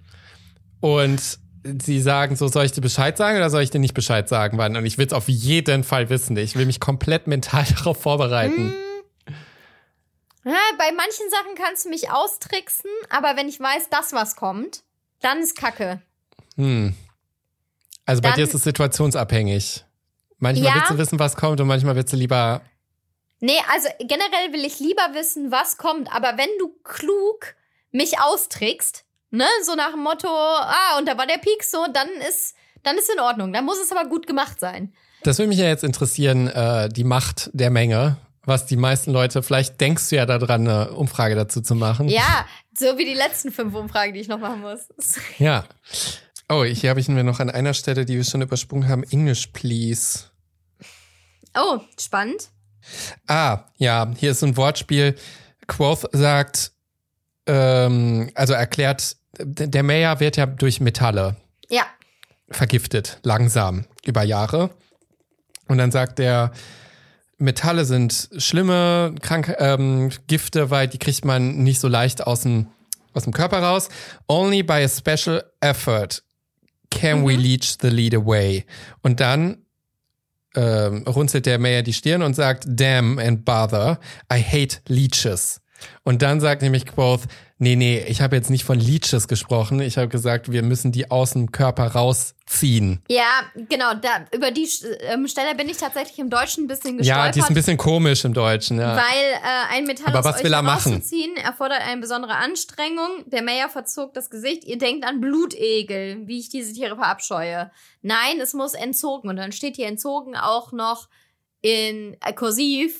und sie sagen, so soll ich dir Bescheid sagen oder soll ich dir nicht Bescheid sagen, wann? Und ich will es auf jeden Fall wissen. Ich will mich komplett mental darauf vorbereiten. Hm. Ja, bei manchen Sachen kannst du mich austricksen, aber wenn ich weiß, dass was kommt, dann ist Kacke. Hm. Also bei Dann- dir ist es situationsabhängig. Manchmal Ja. willst du wissen, was kommt und manchmal willst du lieber... Nee, also generell will ich lieber wissen, was kommt, aber wenn du klug mich austrickst, ne, so nach dem Motto, ah, und da war der Peak so, dann ist, dann ist in Ordnung. Dann muss es aber gut gemacht sein. Das würde mich ja jetzt interessieren, äh, die Macht der Menge, was die meisten Leute, vielleicht denkst du ja daran, eine Umfrage dazu zu machen. Ja, so wie die letzten fünf Umfragen, die ich noch machen muss. Ja. Oh, hier habe ich mir noch an einer Stelle, die wir schon übersprungen haben, English, please. Oh, spannend. Ah, ja, hier ist so ein Wortspiel. Quoth sagt, ähm, also erklärt, der Mayor wird ja durch Metalle Ja, vergiftet, langsam, über Jahre. Und dann sagt er, Metalle sind schlimme Krank ähm, Gifte, weil die kriegt man nicht so leicht aus dem, aus dem Körper raus. Only by a special effort can Mhm. we leech the lead away. Und dann ähm, runzelt der Mayor die Stirn und sagt, damn and bother, I hate leeches. Und dann sagt nämlich Quoth, nee, nee, ich habe jetzt nicht von Leeches gesprochen. Ich habe gesagt, wir müssen die aus dem Körper rausziehen. ja, genau. Da, über die ähm, Stelle bin ich tatsächlich im Deutschen ein bisschen gestolpert. Ja, die ist ein bisschen komisch im Deutschen, ja. Weil äh, ein Metall Aber aus was euch will er machen? herauszuziehen erfordert eine besondere Anstrengung. Der Mayor verzog das Gesicht. Ihr denkt an Blutegel, wie ich diese Tiere verabscheue. Nein, es muss entzogen. Und dann steht hier entzogen auch noch in äh, kursiv.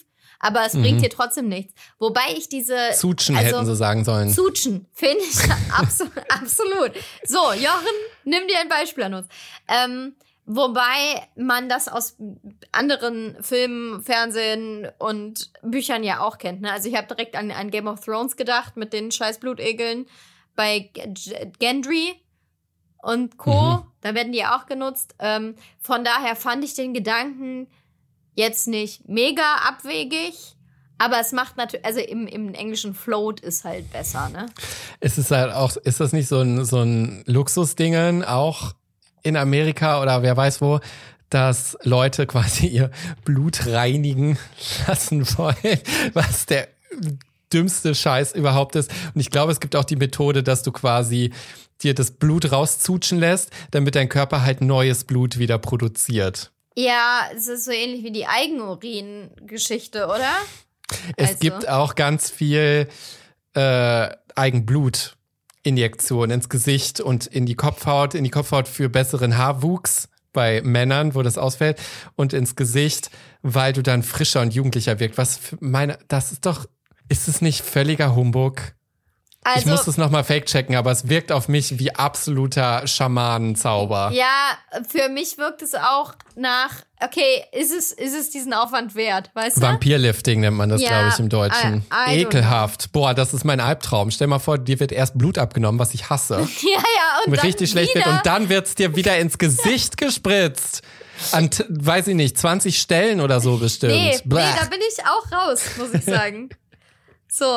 Aber es mhm. bringt dir trotzdem nichts. Wobei ich diese... Zutschen also, hätten sie sagen sollen. Zutschen, finde ich absolut, absolut. So, Jochen, nimm dir ein Beispiel an uns. Ähm, wobei man das aus anderen Filmen, Fernsehen und Büchern ja auch kennt. Ne? Also ich habe direkt an, an Game of Thrones gedacht mit den scheiß Blutegeln bei G- Gendry und Co. Mhm. Da werden die ja auch genutzt. Ähm, von daher fand ich den Gedanken jetzt nicht mega abwegig, aber es macht natürlich, also im, im Englischen Float ist halt besser, ne? Ist es halt auch, ist das nicht so ein, so ein Luxusdingen auch in Amerika oder wer weiß wo, dass Leute quasi ihr Blut reinigen lassen wollen, was der dümmste Scheiß überhaupt ist. Und ich glaube, es gibt auch die Methode, dass du quasi dir das Blut rauszutschen lässt, damit dein Körper halt neues Blut wieder produziert. Ja, es ist so ähnlich wie die Eigenurin-Geschichte, oder? Es also. gibt auch ganz viel äh, Eigenblutinjektion ins Gesicht und in die Kopfhaut, in die Kopfhaut für besseren Haarwuchs bei Männern, wo das ausfällt, und ins Gesicht, weil du dann frischer und jugendlicher wirkst. Was für meine, das ist doch, ist es nicht völliger Humbug? Also, ich muss das nochmal fake-checken, aber es wirkt auf mich wie absoluter Schamanenzauber. Ja, für mich wirkt es auch nach, okay, ist es, ist es diesen Aufwand wert, weißt du? Vampirlifting nennt man das, ja, glaube ich, im Deutschen. I, I Ekelhaft. Boah, das ist mein Albtraum. Stell mal vor, dir wird erst Blut abgenommen, was ich hasse. Ja, ja, und, und dann richtig schlecht wieder. wird und dann wird's dir wieder ins Gesicht gespritzt. An, weiß ich nicht, zwanzig Stellen oder so bestimmt. Nee, nee, da bin ich auch raus, muss ich sagen. So.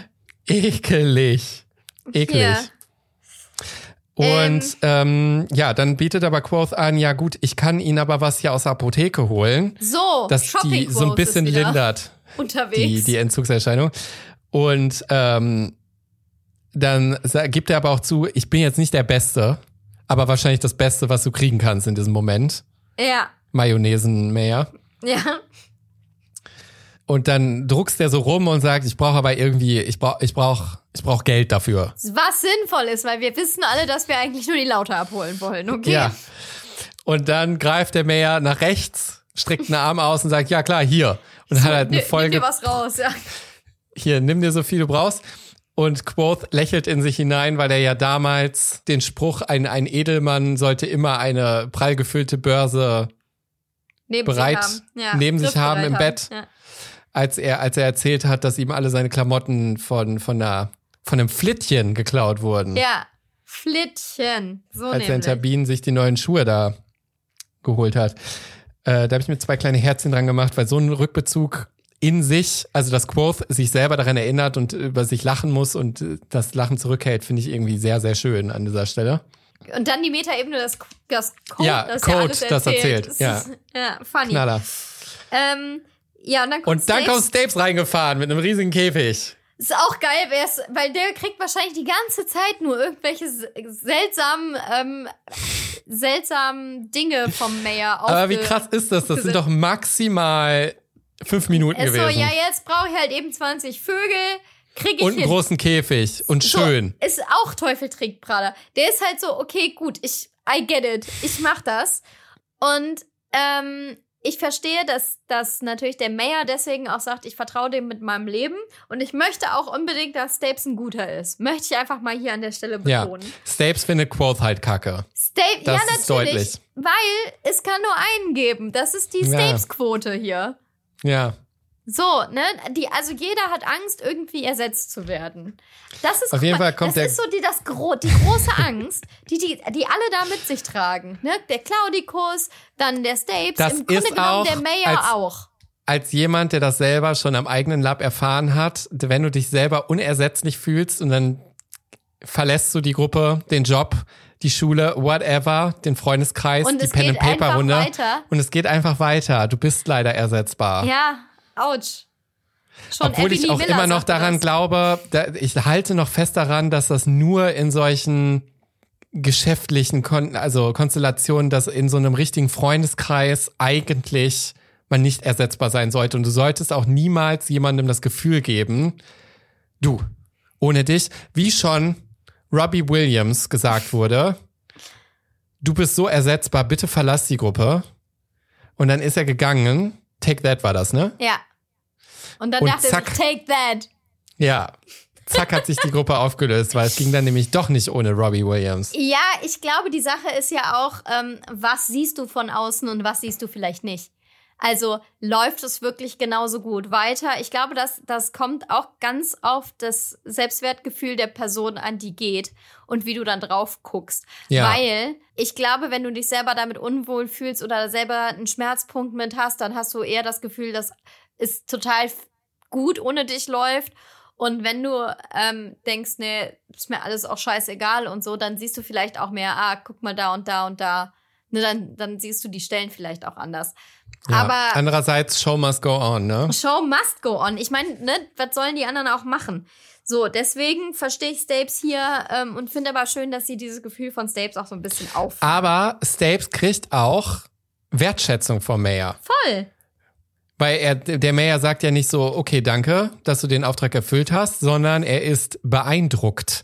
Ekelig. Ekelig. Ja. Und ähm, ähm, ja, dann bietet aber Quoth an, ja gut, ich kann Ihnen aber was hier aus der Apotheke holen. So, dass die so ein bisschen lindert. Unterwegs. Die, die Entzugserscheinung. Und ähm, dann gibt er aber auch zu, ich bin jetzt nicht der Beste, aber wahrscheinlich das Beste, was du kriegen kannst in diesem Moment. Ja. Mayonnaisenmäher. Ja. Und dann druckst der so rum und sagt, ich brauche aber irgendwie, ich brauche ich brauch, ich brauch Geld dafür. Was sinnvoll ist, weil wir wissen alle, dass wir eigentlich nur die Laute abholen wollen, okay? Ja. Und dann greift der Mayor nach rechts, streckt einen Arm aus und sagt, ja klar, hier. Und so, hat halt eine Folge. Nimm dir was raus, ja. Hier, nimm dir so viel du brauchst. Und Quoth lächelt in sich hinein, weil er ja damals den Spruch, ein, ein Edelmann sollte immer eine prall gefüllte Börse neben bereit sich haben. Ja, neben sich haben im haben. Bett. Ja. Als er, als er erzählt hat, dass ihm alle seine Klamotten von, von einer, von einem Flittchen geklaut wurden. Ja, Flittchen. So als nämlich. er in Tabin sich die neuen Schuhe da geholt hat. Äh, da habe ich mir zwei kleine Herzchen dran gemacht, weil so ein Rückbezug in sich, also dass Quoth sich selber daran erinnert und über sich lachen muss und das Lachen zurückhält, finde ich irgendwie sehr, sehr schön an dieser Stelle. Und dann die Metaebene, das, das Code, ja, das Code, ja alles erzählt. das erzählt. Das ja. Ist, ja, funny. Knaller. Ähm, Ja, und dann kommt Und dann Stapes. kommt Stapes reingefahren mit einem riesigen Käfig. Ist auch geil, wär's, weil der kriegt wahrscheinlich die ganze Zeit nur irgendwelche seltsamen, ähm, seltsamen Dinge vom Mayor aufge- Aber wie krass ist das? Das sind doch maximal fünf Minuten es gewesen. So, ja, jetzt brauche ich halt eben zwanzig Vögel, krieg ich Und einen hin. großen Käfig und schön. So, ist auch Teufeltrickpraller. Der ist halt so, okay, gut, ich, I get it, ich mach das. Und, ähm, ich verstehe, dass, dass natürlich der Mayor deswegen auch sagt, ich vertraue dem mit meinem Leben und ich möchte auch unbedingt, dass Stapes ein guter ist. Möchte ich einfach mal hier an der Stelle betonen. Ja, Stapes findet Quoth halt kacke. Stapes, das ja, ist natürlich, deutlich. weil es kann nur einen geben. Das ist die Stapes-Quote hier. Ja. So, ne, die, also jeder hat Angst, irgendwie ersetzt zu werden. Das ist, Auf jeden mal, Fall kommt das der ist so die, das gro- die große Angst, die, die, die alle da mit sich tragen. Ne? Der Claudicus, dann der Stapes, das im Grunde ist genommen auch der Mayor als, auch. Als jemand, der das selber schon am eigenen Leib erfahren hat, wenn du dich selber unersetzlich fühlst und dann verlässt du die Gruppe, den Job, die Schule, whatever, den Freundeskreis, und die Pen-and-Paper-Runde. Und es geht einfach weiter. Du bist leider ersetzbar. Ja, ouch. Schon Obwohl Emily ich auch Miller immer noch sagt daran das. glaube, da, ich halte noch fest daran, dass das nur in solchen geschäftlichen Kon- also Konstellationen, dass in so einem richtigen Freundeskreis eigentlich man nicht ersetzbar sein sollte. Und du solltest auch niemals jemandem das Gefühl geben, du, ohne dich, wie schon Robbie Williams gesagt wurde, du bist so ersetzbar, bitte verlass die Gruppe. Und dann ist er gegangen. Take That war das, ne? Ja. Und dann und dachte zack, ich, take that. Ja, zack hat sich die Gruppe aufgelöst, weil es ging dann nämlich doch nicht ohne Robbie Williams. Ja, ich glaube, die Sache ist ja auch, ähm, was siehst du von außen und was siehst du vielleicht nicht. Also läuft es wirklich genauso gut weiter? Ich glaube, das, das kommt auch ganz auf das Selbstwertgefühl der Person an, die geht und wie du dann drauf guckst. Ja. Weil ich glaube, wenn du dich selber damit unwohl fühlst oder selber einen Schmerzpunkt mit hast, dann hast du eher das Gefühl, dass es total gut ohne dich läuft. Und wenn du ähm, denkst, nee, ist mir alles auch scheißegal und so, dann siehst du vielleicht auch mehr, ah, guck mal da und da und da. Ne, dann, dann siehst du die Stellen vielleicht auch anders. Ja. Aber andererseits, Show must go on, ne? Show must go on. Ich meine, ne, was sollen die anderen auch machen? So, deswegen verstehe ich Stapes hier ähm, und finde aber schön, dass sie dieses Gefühl von Stapes auch so ein bisschen auf. Aber Stapes kriegt auch Wertschätzung vom Mayor. Voll. Weil er, der Mayor sagt ja nicht so, okay, danke, dass du den Auftrag erfüllt hast, sondern er ist beeindruckt.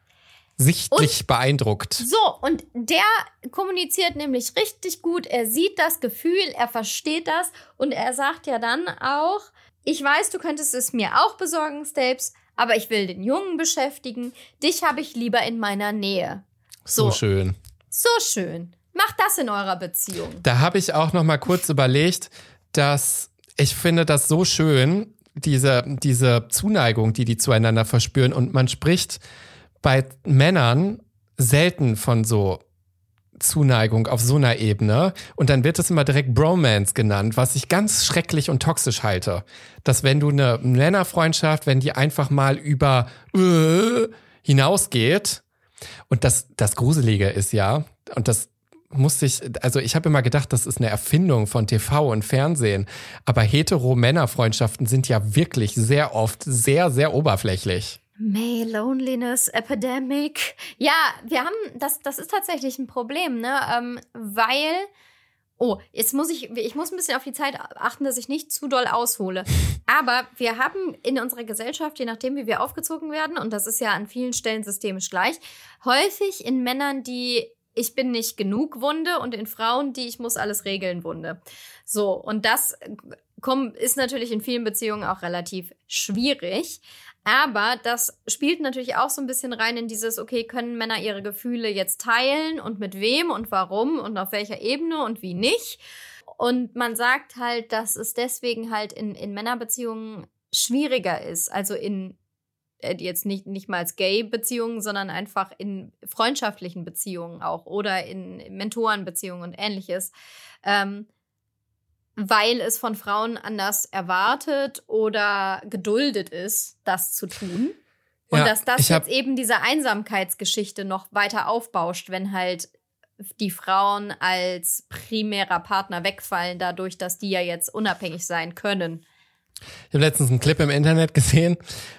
Sichtlich und, beeindruckt. So, und der kommuniziert nämlich richtig gut. Er sieht das Gefühl, er versteht das und er sagt ja dann auch, ich weiß, du könntest es mir auch besorgen, Stapes, aber ich will den Jungen beschäftigen. Dich habe ich lieber in meiner Nähe. So, so schön. So schön. Macht das in eurer Beziehung. Da habe ich auch noch mal kurz überlegt, dass ich finde das so schön, diese, diese Zuneigung, die die zueinander verspüren. Und man spricht bei Männern selten von so Zuneigung auf so einer Ebene. Und dann wird es immer direkt Bromance genannt, was ich ganz schrecklich und toxisch halte. Dass wenn du eine Männerfreundschaft, wenn die einfach mal über äh, hinausgeht, und das, das Gruselige ist ja, und das musste ich, also ich habe immer gedacht, das ist eine Erfindung von T V und Fernsehen, aber hetero-Männerfreundschaften sind ja wirklich sehr oft sehr, sehr oberflächlich. May Loneliness Epidemic. Ja, wir haben, das, das ist tatsächlich ein Problem, ne, ähm, weil, oh, jetzt muss ich, ich muss ein bisschen auf die Zeit achten, dass ich nicht zu doll aushole, aber wir haben in unserer Gesellschaft, je nachdem, wie wir aufgezogen werden, und das ist ja an vielen Stellen systemisch gleich, häufig in Männern, die ich bin nicht genug Wunde und in Frauen, die ich muss alles regeln Wunde. So, und das komm, ist natürlich in vielen Beziehungen auch relativ schwierig. Aber das spielt natürlich auch so ein bisschen rein in dieses, okay, können Männer ihre Gefühle jetzt teilen und mit wem und warum und auf welcher Ebene und wie nicht. Und man sagt halt, dass es deswegen halt in, in Männerbeziehungen schwieriger ist, also in jetzt nicht, nicht mal als Gay-Beziehungen, sondern einfach in freundschaftlichen Beziehungen auch oder in Mentorenbeziehungen und ähnliches, ähm, weil es von Frauen anders erwartet oder geduldet ist, das zu tun. Und ja, dass das jetzt eben diese Einsamkeitsgeschichte noch weiter aufbauscht, wenn halt die Frauen als primärer Partner wegfallen, dadurch, dass die ja jetzt unabhängig sein können. Ich habe letztens einen Clip im Internet gesehen,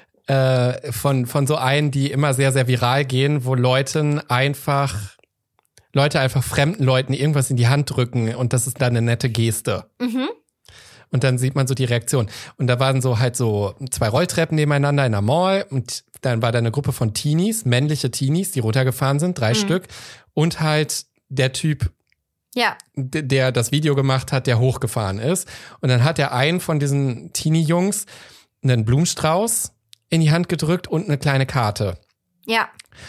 Äh, von von so einen, die immer sehr, sehr viral gehen, wo Leuten einfach, Leute einfach fremden Leuten irgendwas in die Hand drücken und das ist dann eine nette Geste. Mhm. Und dann sieht man so die Reaktion. Und da waren so halt so zwei Rolltreppen nebeneinander in einer Mall und dann war da eine Gruppe von Teenies, männliche Teenies, die runtergefahren sind, drei mhm. Stück. Und halt der Typ, ja, d- der das Video gemacht hat, der hochgefahren ist. Und dann hat der einen von diesen Teenie-Jungs einen Blumenstrauß in die Hand gedrückt und eine kleine Karte. Ja.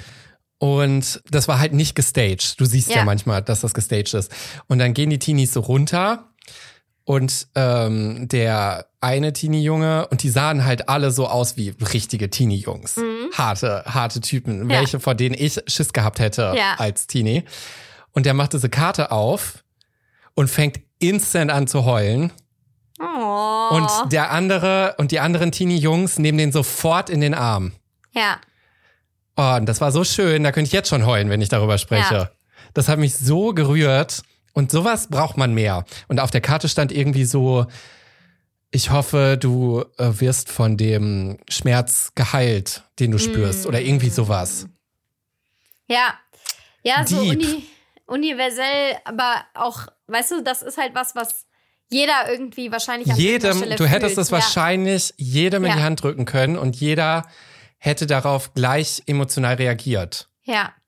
Und das war halt nicht gestaged. Du siehst ja, ja manchmal, dass das gestaged ist. Und dann gehen die Teenies so runter und ähm, der eine Teenie-Junge, und die sahen halt alle so aus wie richtige Teenie-Jungs. Mhm. Harte, harte Typen, ja. welche, vor denen ich Schiss gehabt hätte ja. als Teenie. Und der macht diese Karte auf und fängt instant an zu heulen. Oh. Und der andere und die anderen Teenie-Jungs nehmen den sofort in den Arm. Ja. Oh, und das war so schön, da könnte ich jetzt schon heulen, wenn ich darüber spreche. Ja. Das hat mich so gerührt und sowas braucht man mehr. Und auf der Karte stand irgendwie so, ich hoffe, du äh, wirst von dem Schmerz geheilt, den du spürst, mm. oder irgendwie sowas. Ja, ja, so uni- universell, aber auch, weißt du, das ist halt was, was jeder irgendwie wahrscheinlich an jedem, Stelle du hättest fühlt. es wahrscheinlich ja. jedem in ja. die Hand drücken können und jeder hätte darauf gleich emotional reagiert. Ja,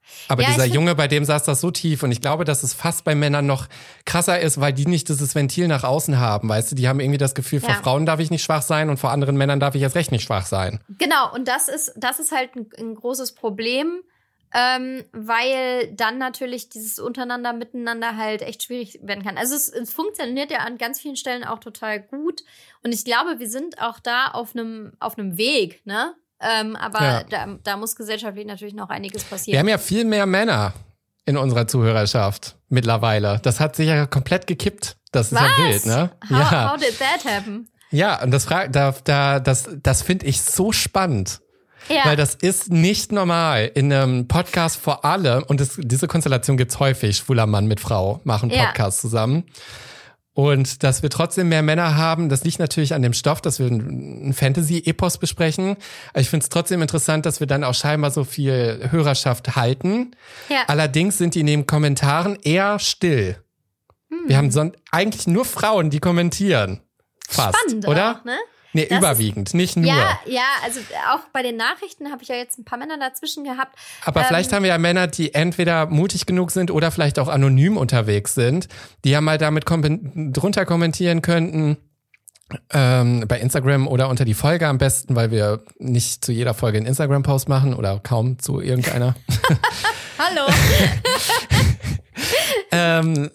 Aber Ja, dieser ich find- Junge, bei dem saß das so tief und ich glaube, dass es fast bei Männern noch krasser ist, weil die nicht dieses Ventil nach außen haben, weißt du? Die haben irgendwie das Gefühl, vor Ja. Frauen darf ich nicht schwach sein und vor anderen Männern darf ich erst recht nicht schwach sein. Genau, und das ist, das ist halt ein, ein großes Problem, ähm, weil dann natürlich dieses Untereinander, Miteinander halt echt schwierig werden kann. Also es, es funktioniert ja an ganz vielen Stellen auch total gut und ich glaube, wir sind auch da auf einem auf einem Weg, ne? Ähm, aber Ja. da, da muss gesellschaftlich natürlich noch einiges Wir passieren. haben ja viel mehr Männer in unserer Zuhörerschaft mittlerweile. Das hat sich ja komplett gekippt. Das ist Was? ja wild, ne? How, ja. how did that happen? Ja, und das fra- da, da, das, das finde ich so spannend. Ja. Weil das ist nicht normal in einem Podcast vor allem, und das, diese Konstellation gibt's häufig, schwuler Mann mit Frau machen Ja. Podcasts zusammen. Und dass wir trotzdem mehr Männer haben, das liegt natürlich an dem Stoff, dass wir ein Fantasy-Epos besprechen. Aber ich finde es trotzdem interessant, dass wir dann auch scheinbar so viel Hörerschaft halten. Ja. Allerdings sind die neben Kommentaren eher still. Hm. Wir haben son- eigentlich nur Frauen, die kommentieren. Fast, Spannend oder? auch, ne? Nee, Das überwiegend, nicht nur. Ja, ja, also auch bei den Nachrichten habe ich ja jetzt ein paar Männer dazwischen gehabt. Aber Ähm, vielleicht haben wir ja Männer, die entweder mutig genug sind oder vielleicht auch anonym unterwegs sind, die ja mal damit kom- drunter kommentieren könnten, ähm, bei Instagram oder unter die Folge am besten, weil wir nicht zu jeder Folge einen Instagram-Post machen oder kaum zu irgendeiner. Hallo. ähm,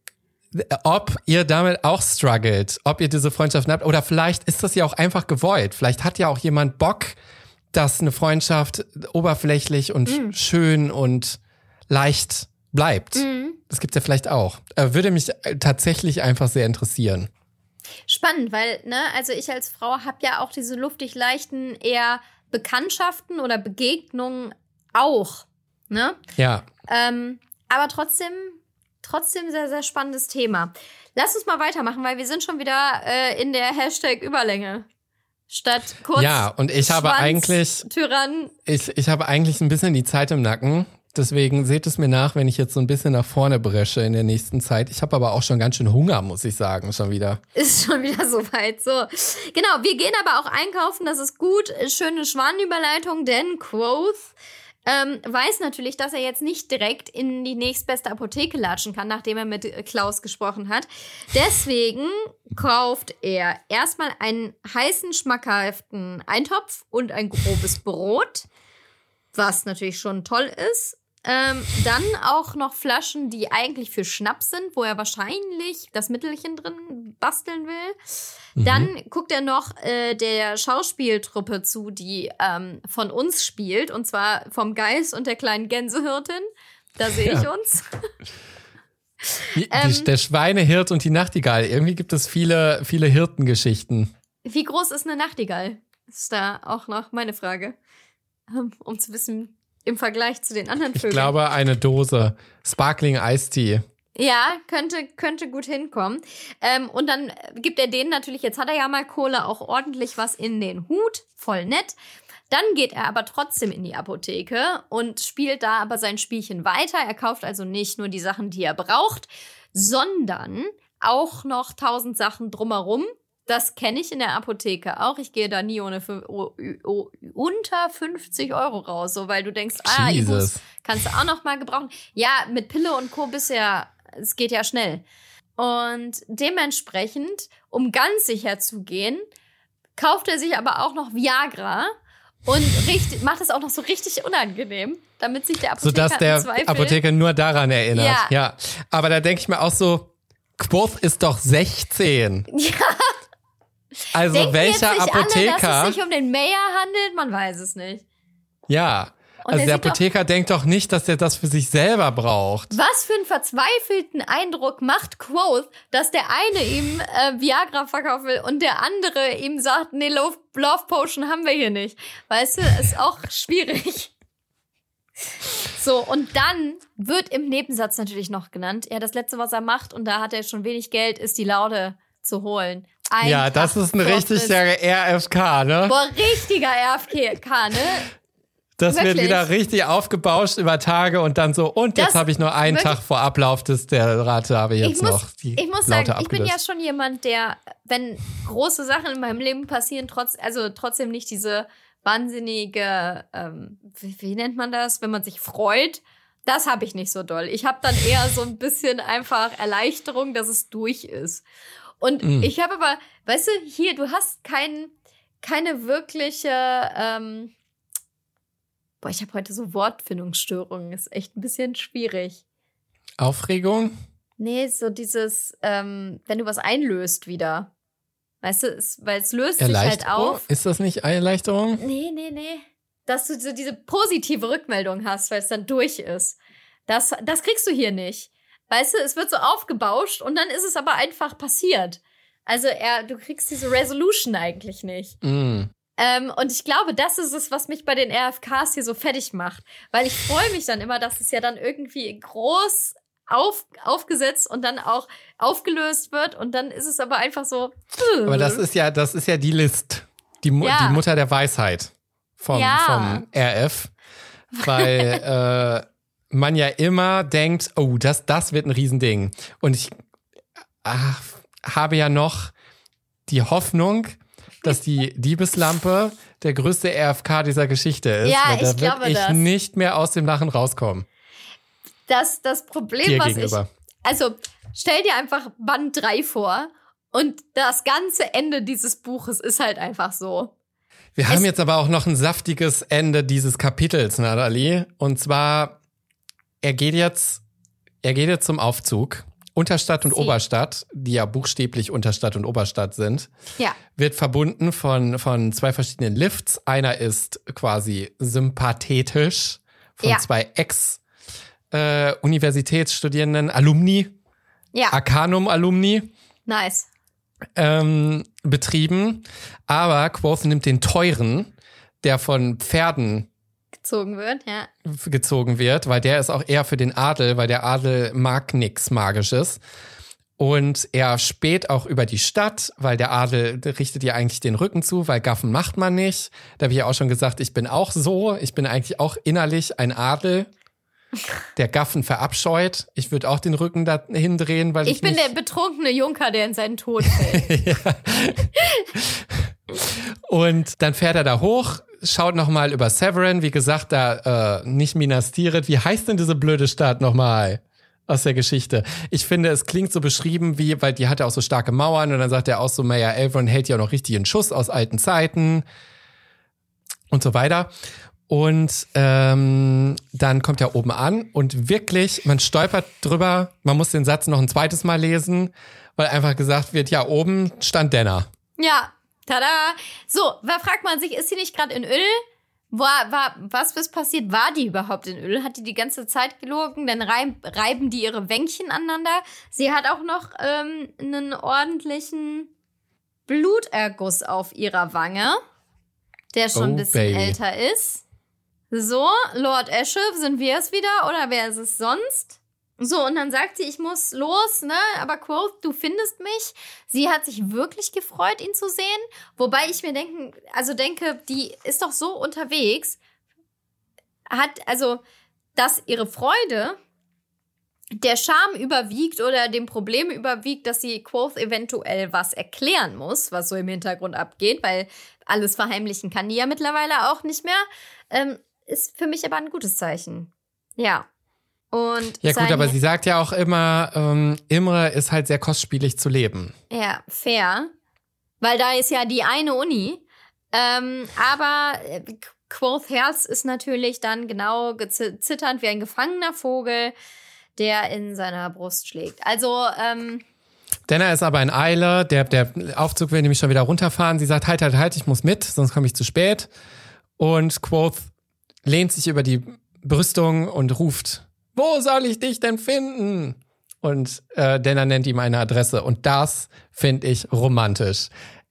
ob ihr damit auch struggelt, ob ihr diese Freundschaften habt oder vielleicht ist das ja auch einfach gewollt. Vielleicht hat ja auch jemand Bock, dass eine Freundschaft oberflächlich und Mm. schön und leicht bleibt. Mhm. Das gibt's ja vielleicht auch. Äh, würde mich äh, tatsächlich einfach sehr interessieren. Spannend, weil, ne, also ich als Frau habe ja auch diese luftig leichten eher Bekanntschaften oder Begegnungen auch, ne? Ja. Ähm, aber trotzdem, trotzdem sehr, sehr spannendes Thema. Lass uns mal weitermachen, weil wir sind schon wieder äh, in der Hashtag Überlänge. Statt kurz Ja, und ich habe Schwanz, eigentlich, Tyrann. ich, ich habe eigentlich ein bisschen die Zeit im Nacken. Deswegen seht es mir nach, wenn ich jetzt so ein bisschen nach vorne bresche in der nächsten Zeit. Ich habe aber auch schon ganz schön Hunger, muss ich sagen, schon wieder. Ist schon wieder soweit. So. Genau, wir gehen aber auch einkaufen, das ist gut. Schöne Schwanenüberleitung, denn Quoth ähm, weiß natürlich, dass er jetzt nicht direkt in die nächstbeste Apotheke latschen kann, nachdem er mit Klaus gesprochen hat. Deswegen kauft er erstmal einen heißen, schmackhaften Eintopf und ein grobes Brot, was natürlich schon toll ist. Ähm, dann auch noch Flaschen, die eigentlich für Schnaps sind, wo er wahrscheinlich das Mittelchen drin basteln will. Mhm. Dann guckt er noch äh, der Schauspieltruppe zu, die ähm, von uns spielt, und zwar vom Geist und der kleinen Gänsehirtin. Da sehe ich Ja. uns. Die, Ähm. die, der Schweinehirt und die Nachtigall. Irgendwie gibt es viele, viele Hirtengeschichten. Wie groß ist eine Nachtigall? Ist da auch noch meine Frage. Ähm, Um zu wissen, im Vergleich zu den anderen Ich Vögeln. glaube, eine Dose Sparkling Iced Tea. Ja, könnte, könnte gut hinkommen. Ähm, und dann gibt er denen natürlich, jetzt hat er ja mal Kohle, auch ordentlich was in den Hut. Voll nett. Dann geht er aber trotzdem in die Apotheke und spielt da aber sein Spielchen weiter. Er kauft also nicht nur die Sachen, die er braucht, sondern auch noch tausend Sachen drumherum. Das kenne ich in der Apotheke auch. Ich gehe da nie ohne fün- oh, oh, unter fünfzig Euro raus, so, weil du denkst, ah, Ibus Jesus. kannst du auch noch mal gebrauchen. Ja, mit Pille und Co. bisher, es geht ja schnell. Und dementsprechend, um ganz sicher zu gehen, kauft er sich aber auch noch Viagra und richtig, macht es auch noch so richtig unangenehm, damit sich der Apotheker Sodass im der Zweifel... Apotheker nur daran erinnert. Ja. ja. Aber da denke ich mir auch so, Quoth ist doch sechzehn. Ja, Also denken welcher jetzt nicht Apotheker? alle, dass es sich um den Mayor handelt? Man weiß es nicht. Ja. Und Also der der sieht doch- Apotheker denkt doch nicht, dass er das für sich selber braucht. Was für einen verzweifelten Eindruck macht Quoth, dass der eine ihm äh, Viagra verkaufen will und der andere ihm sagt, nee, Love, Love Potion haben wir hier nicht. Weißt du, ist auch schwierig. So, und dann wird im Nebensatz natürlich noch genannt, ja, das Letzte, was er macht, und da hat er schon wenig Geld, ist die Laude zu holen. Ein Ja, das Tag ist ein vor richtig Frist. R F K, ne? Boah, richtiger R F K, ne? Das wird wirklich. wieder richtig aufgebauscht über Tage und dann so, und jetzt Das habe ich nur einen wirklich- Tag vor Ablauf des der Rate habe ich jetzt ich muss, noch die ich muss Laute sagen, ich bin ja abgelöst. schon jemand, der, wenn große Sachen in meinem Leben passieren, trotz, also trotzdem nicht diese wahnsinnige, ähm, wie, wie nennt man das, wenn man sich freut, Das habe ich nicht so doll. Ich habe dann eher so ein bisschen einfach Erleichterung, dass es durch ist. Und mm. ich habe aber, weißt du, hier, du hast kein, keine wirkliche, ähm, boah, ich habe heute so Wortfindungsstörungen, ist echt ein bisschen schwierig. Aufregung? Nee, so dieses, ähm, wenn du was einlöst wieder. Weißt du, es, weil es löst sich halt auf. Ist das nicht Erleichterung? Nee, nee, nee. Dass du so diese positive Rückmeldung hast, weil es dann durch ist. Das, das kriegst du hier nicht. Weißt du, es wird so aufgebauscht und dann ist es aber einfach passiert. Also er, du kriegst diese Resolution eigentlich nicht. Mm. Ähm, und ich glaube, das ist es, was mich bei den R F Ks hier so fertig macht. Weil ich freue mich dann immer, dass es ja dann irgendwie groß auf, aufgesetzt und dann auch aufgelöst wird. Und dann ist es aber einfach so. Aber das ist ja, das ist ja die List. Die, ja. die Mutter der Weisheit vom, ja. vom R F. Weil äh, man ja immer denkt, oh, das, das wird ein Riesending. Und ich ach, habe ja noch die Hoffnung, dass die Diebeslampe der größte R F K dieser Geschichte ist. Ja, weil da ich glaube wird ich das. nicht mehr aus dem Lachen rauskommen. Das, das Problem, Dir was gegenüber. ich... Also, stell dir einfach Band drei vor und das ganze Ende dieses Buches ist halt einfach so. Wir es haben jetzt aber auch noch ein saftiges Ende dieses Kapitels, Nathalie. Und zwar, er geht jetzt, er geht jetzt zum Aufzug. Unterstadt und Sie. Oberstadt, die ja buchstäblich Unterstadt und Oberstadt sind, ja. wird verbunden von, von zwei verschiedenen Lifts. Einer ist quasi sympathetisch von ja. zwei Ex-Universitätsstudierenden, äh, Alumni, ja. Arcanum-Alumni. Nice. Ähm, betrieben. Aber Quoth nimmt den teuren, der von Pferden gezogen wird, ja. gezogen wird, weil der ist auch eher für den Adel, weil der Adel mag nix Magisches. Und er späht auch über die Stadt, weil der Adel richtet ihr eigentlich den Rücken zu, weil Gaffen macht man nicht. Da habe ich ja auch schon gesagt, ich bin auch so. Ich bin eigentlich auch innerlich ein Adel, der Gaffen verabscheut. Ich würde auch den Rücken dahin drehen, weil ich Ich bin nicht der betrunkene Junker, der in seinen Tod fällt. ja. Und dann fährt er da hoch, schaut nochmal über Severin, wie gesagt, da äh, nicht Minas Tirith. Wie heißt denn diese blöde Stadt nochmal aus der Geschichte? Ich finde, es klingt so beschrieben wie, weil die hat ja auch so starke Mauern und dann sagt er auch so, Mayor Elrond hält ja noch richtig einen Schuss aus alten Zeiten und so weiter. Und ähm, dann kommt er oben an und wirklich, man stolpert drüber, man muss den Satz noch ein zweites Mal lesen, weil einfach gesagt wird, ja, oben stand Denner. Ja. Tada! So, da fragt man sich, ist sie nicht gerade in Öl? War, war, was ist passiert? War die überhaupt in Öl? Hat die die ganze Zeit gelogen? Dann reib, reiben die ihre Wänkchen aneinander. Sie hat auch noch ähm, einen ordentlichen Bluterguss auf ihrer Wange, der schon oh, ein bisschen baby. älter ist. So, Lord Eschef, sind wir es wieder oder wer ist es sonst? So, und dann sagt sie, ich muss los, ne, aber Quoth, du findest mich. Sie hat sich wirklich gefreut, ihn zu sehen. Wobei ich mir denken, also denke, die ist doch so unterwegs, hat, also, dass ihre Freude der Scham überwiegt oder dem Problem überwiegt, dass sie Quoth eventuell was erklären muss, was so im Hintergrund abgeht, weil alles verheimlichen kann die ja mittlerweile auch nicht mehr, ähm, ist für mich aber ein gutes Zeichen. Ja. Und ja gut, aber sie sagt ja auch immer, ähm, Imre ist halt sehr kostspielig zu leben. Ja, fair. Weil da ist ja die eine Uni. Ähm, aber äh, Quoth Herz ist natürlich dann genau zitternd wie ein gefangener Vogel, der in seiner Brust schlägt. Also, ähm... Denner ist aber in Eile, der, der Aufzug will nämlich schon wieder runterfahren. Sie sagt, halt, halt, halt, ich muss mit, sonst komme ich zu spät. Und Quoth lehnt sich über die Brüstung und ruft, wo soll ich dich denn finden? Und äh, Denner nennt ihm eine Adresse. Und das finde ich romantisch.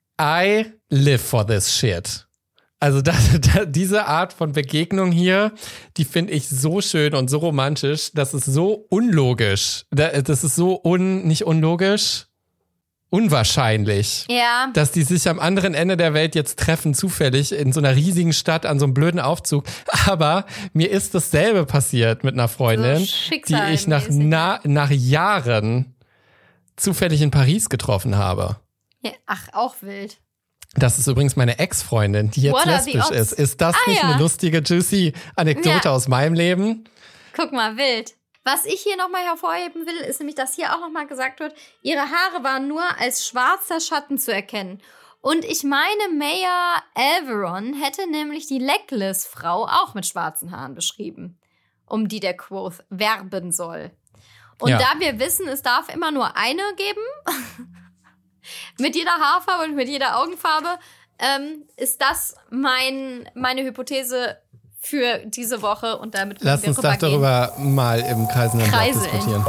I live for this shit. Also das, das, diese Art von Begegnung hier, die finde ich so schön und so romantisch. Das ist so unlogisch. Das ist so un, nicht unlogisch, unwahrscheinlich. Ja. Dass die sich am anderen Ende der Welt jetzt treffen, zufällig, in so einer riesigen Stadt an so einem blöden Aufzug. Aber mir ist dasselbe passiert mit einer Freundin, so die ich nach, na, nach Jahren zufällig in Paris getroffen habe. Ja, ach, auch wild. Das ist übrigens meine Ex-Freundin, die jetzt lesbisch ist. Ist das ah, nicht ja. eine lustige, juicy Anekdote ja. aus meinem Leben? Guck mal, wild. Was ich hier nochmal hervorheben will, ist nämlich, dass hier auch nochmal gesagt wird, ihre Haare waren nur als schwarzer Schatten zu erkennen. Und ich meine, Mayor Alveron hätte nämlich die Legless-Frau auch mit schwarzen Haaren beschrieben, um die der Quoth werben soll. Und ja. da wir wissen, es darf immer nur eine geben, mit jeder Haarfarbe und mit jeder Augenfarbe, ähm, ist das mein, meine Hypothese für diese Woche. Und damit können Lass wir uns doch darüber mal im Kreiseln Blatt diskutieren.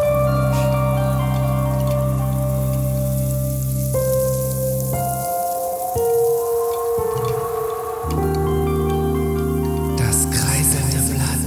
Das Kreiselnde Blatt.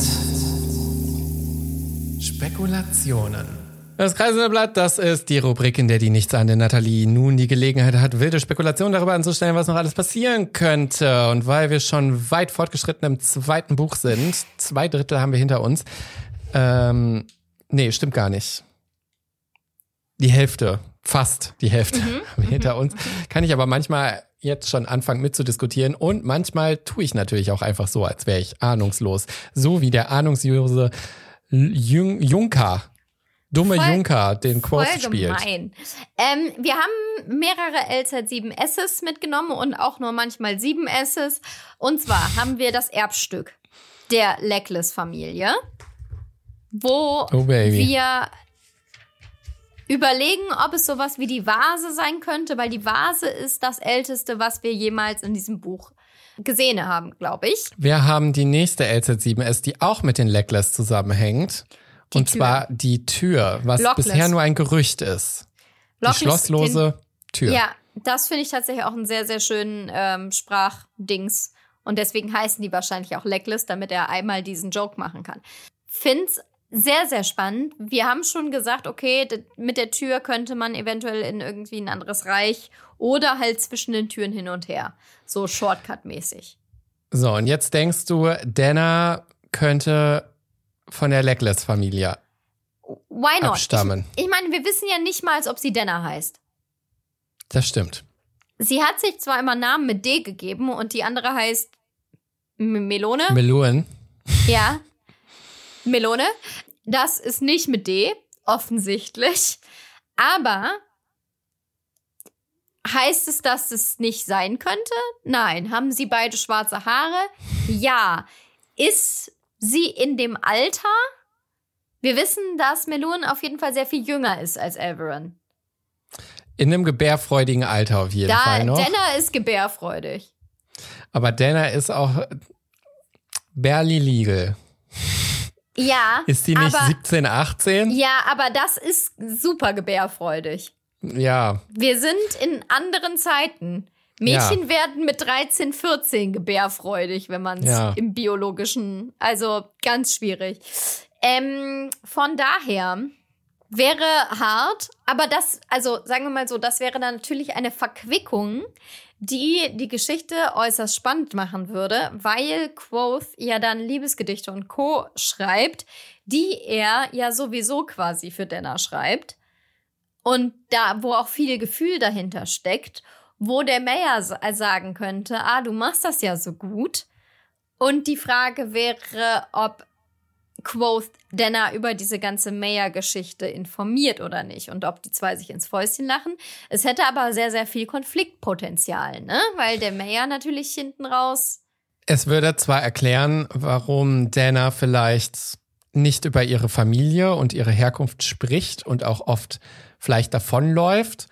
Spekulationen. Das Kreiselnde Blatt, das ist die Rubrik, in der die nichtsahnende Nathalie nun die Gelegenheit hat, wilde Spekulationen darüber anzustellen, was noch alles passieren könnte. Und weil wir schon weit fortgeschritten im zweiten Buch sind, zwei Drittel haben wir hinter uns. Ähm, nee, stimmt gar nicht. Die Hälfte, fast die Hälfte mhm. haben wir hinter uns. Kann ich aber manchmal jetzt schon anfangen mitzudiskutieren. Und manchmal tue ich natürlich auch einfach so, als wäre ich ahnungslos. So wie der ahnungslose Jun- Junker. Dumme voll, Junker, den Quoth spielt. Gemein. Ähm, wir haben mehrere L Z sieben S's mitgenommen und auch nur manchmal sieben S's. Und zwar haben wir das Erbstück der Legless-Familie, wo oh wir überlegen, ob es sowas wie die Vase sein könnte, weil die Vase ist das Älteste, was wir jemals in diesem Buch gesehen haben, glaube ich. Wir haben die nächste L Z sieben S, die auch mit den Legless zusammenhängt. Die und Tür. zwar die Tür, was Lockless. bisher nur ein Gerücht ist. Lockless, die schlosslose den, Tür. Ja, das finde ich tatsächlich auch einen sehr, sehr schönen ähm, Sprachdings. Und deswegen heißen die wahrscheinlich auch Legless, damit er einmal diesen Joke machen kann. Find's sehr, sehr spannend. Wir haben schon gesagt, okay, mit der Tür könnte man eventuell in irgendwie ein anderes Reich oder halt zwischen den Türen hin und her. So Shortcut-mäßig. So, und jetzt denkst du, Dana könnte von der Legless-Familie Why not? abstammen. Ich, ich meine, wir wissen ja nicht mal, ob sie Dana heißt. Das stimmt. Sie hat sich zwar immer Namen mit D gegeben und die andere heißt M- Melone. Melonen. Ja, Melone. Das ist nicht mit D, offensichtlich. Aber heißt es, dass es nicht sein könnte? Nein. Haben sie beide schwarze Haare? Ja. Ist sie in dem Alter? Wir wissen, dass Melone auf jeden Fall sehr viel jünger ist als Alveron. In einem gebärfreudigen Alter auf jeden da, Fall noch. Dana ist gebärfreudig. Aber Dana ist auch barely legal. Ja. Ist sie nicht aber, siebzehn, achtzehn? Ja, aber das ist super gebärfreudig. Ja. Wir sind in anderen Zeiten. Mädchen ja. werden mit dreizehn, vierzehn gebärfreudig, wenn man es ja. im biologischen, also ganz schwierig. Ähm, von daher wäre hart, aber das, also sagen wir mal so, das wäre dann natürlich eine Verquickung, die die Geschichte äußerst spannend machen würde, weil Quoth ja dann Liebesgedichte und Co. schreibt, die er ja sowieso quasi für Dana schreibt. Und da, wo auch viel Gefühl dahinter steckt, wo der Mayor sagen könnte, ah, du machst das ja so gut. Und die Frage wäre, ob Quoth Dana über diese ganze Mayor-Geschichte informiert oder nicht und ob die zwei sich ins Fäustchen lachen. Es hätte aber sehr, sehr viel Konfliktpotenzial, ne? Weil der Mayor natürlich hinten raus... Es würde zwar erklären, warum Dana vielleicht nicht über ihre Familie und ihre Herkunft spricht und auch oft vielleicht davonläuft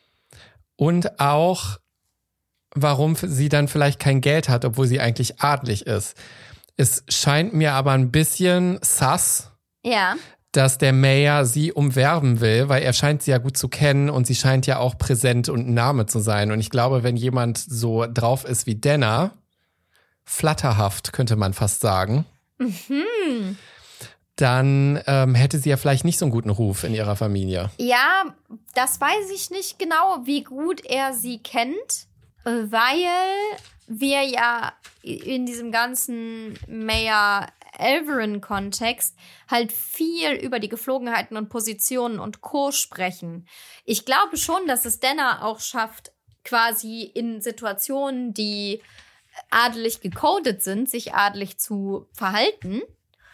und auch, warum sie dann vielleicht kein Geld hat, obwohl sie eigentlich adlig ist. Es scheint mir aber ein bisschen sus, ja. dass der Mayor sie umwerben will, weil er scheint sie ja gut zu kennen und sie scheint ja auch präsent und ein Name zu sein. Und ich glaube, wenn jemand so drauf ist wie Dana, flatterhaft könnte man fast sagen, mhm. dann ähm, hätte sie ja vielleicht nicht so einen guten Ruf in ihrer Familie. Ja, das weiß ich nicht genau, wie gut er sie kennt, weil wir ja in diesem ganzen Mayor Alveron-Kontext halt viel über die Geflogenheiten und Positionen und Co. sprechen. Ich glaube schon, dass es Dana auch schafft, quasi in Situationen, die adelig gecodet sind, sich adelig zu verhalten.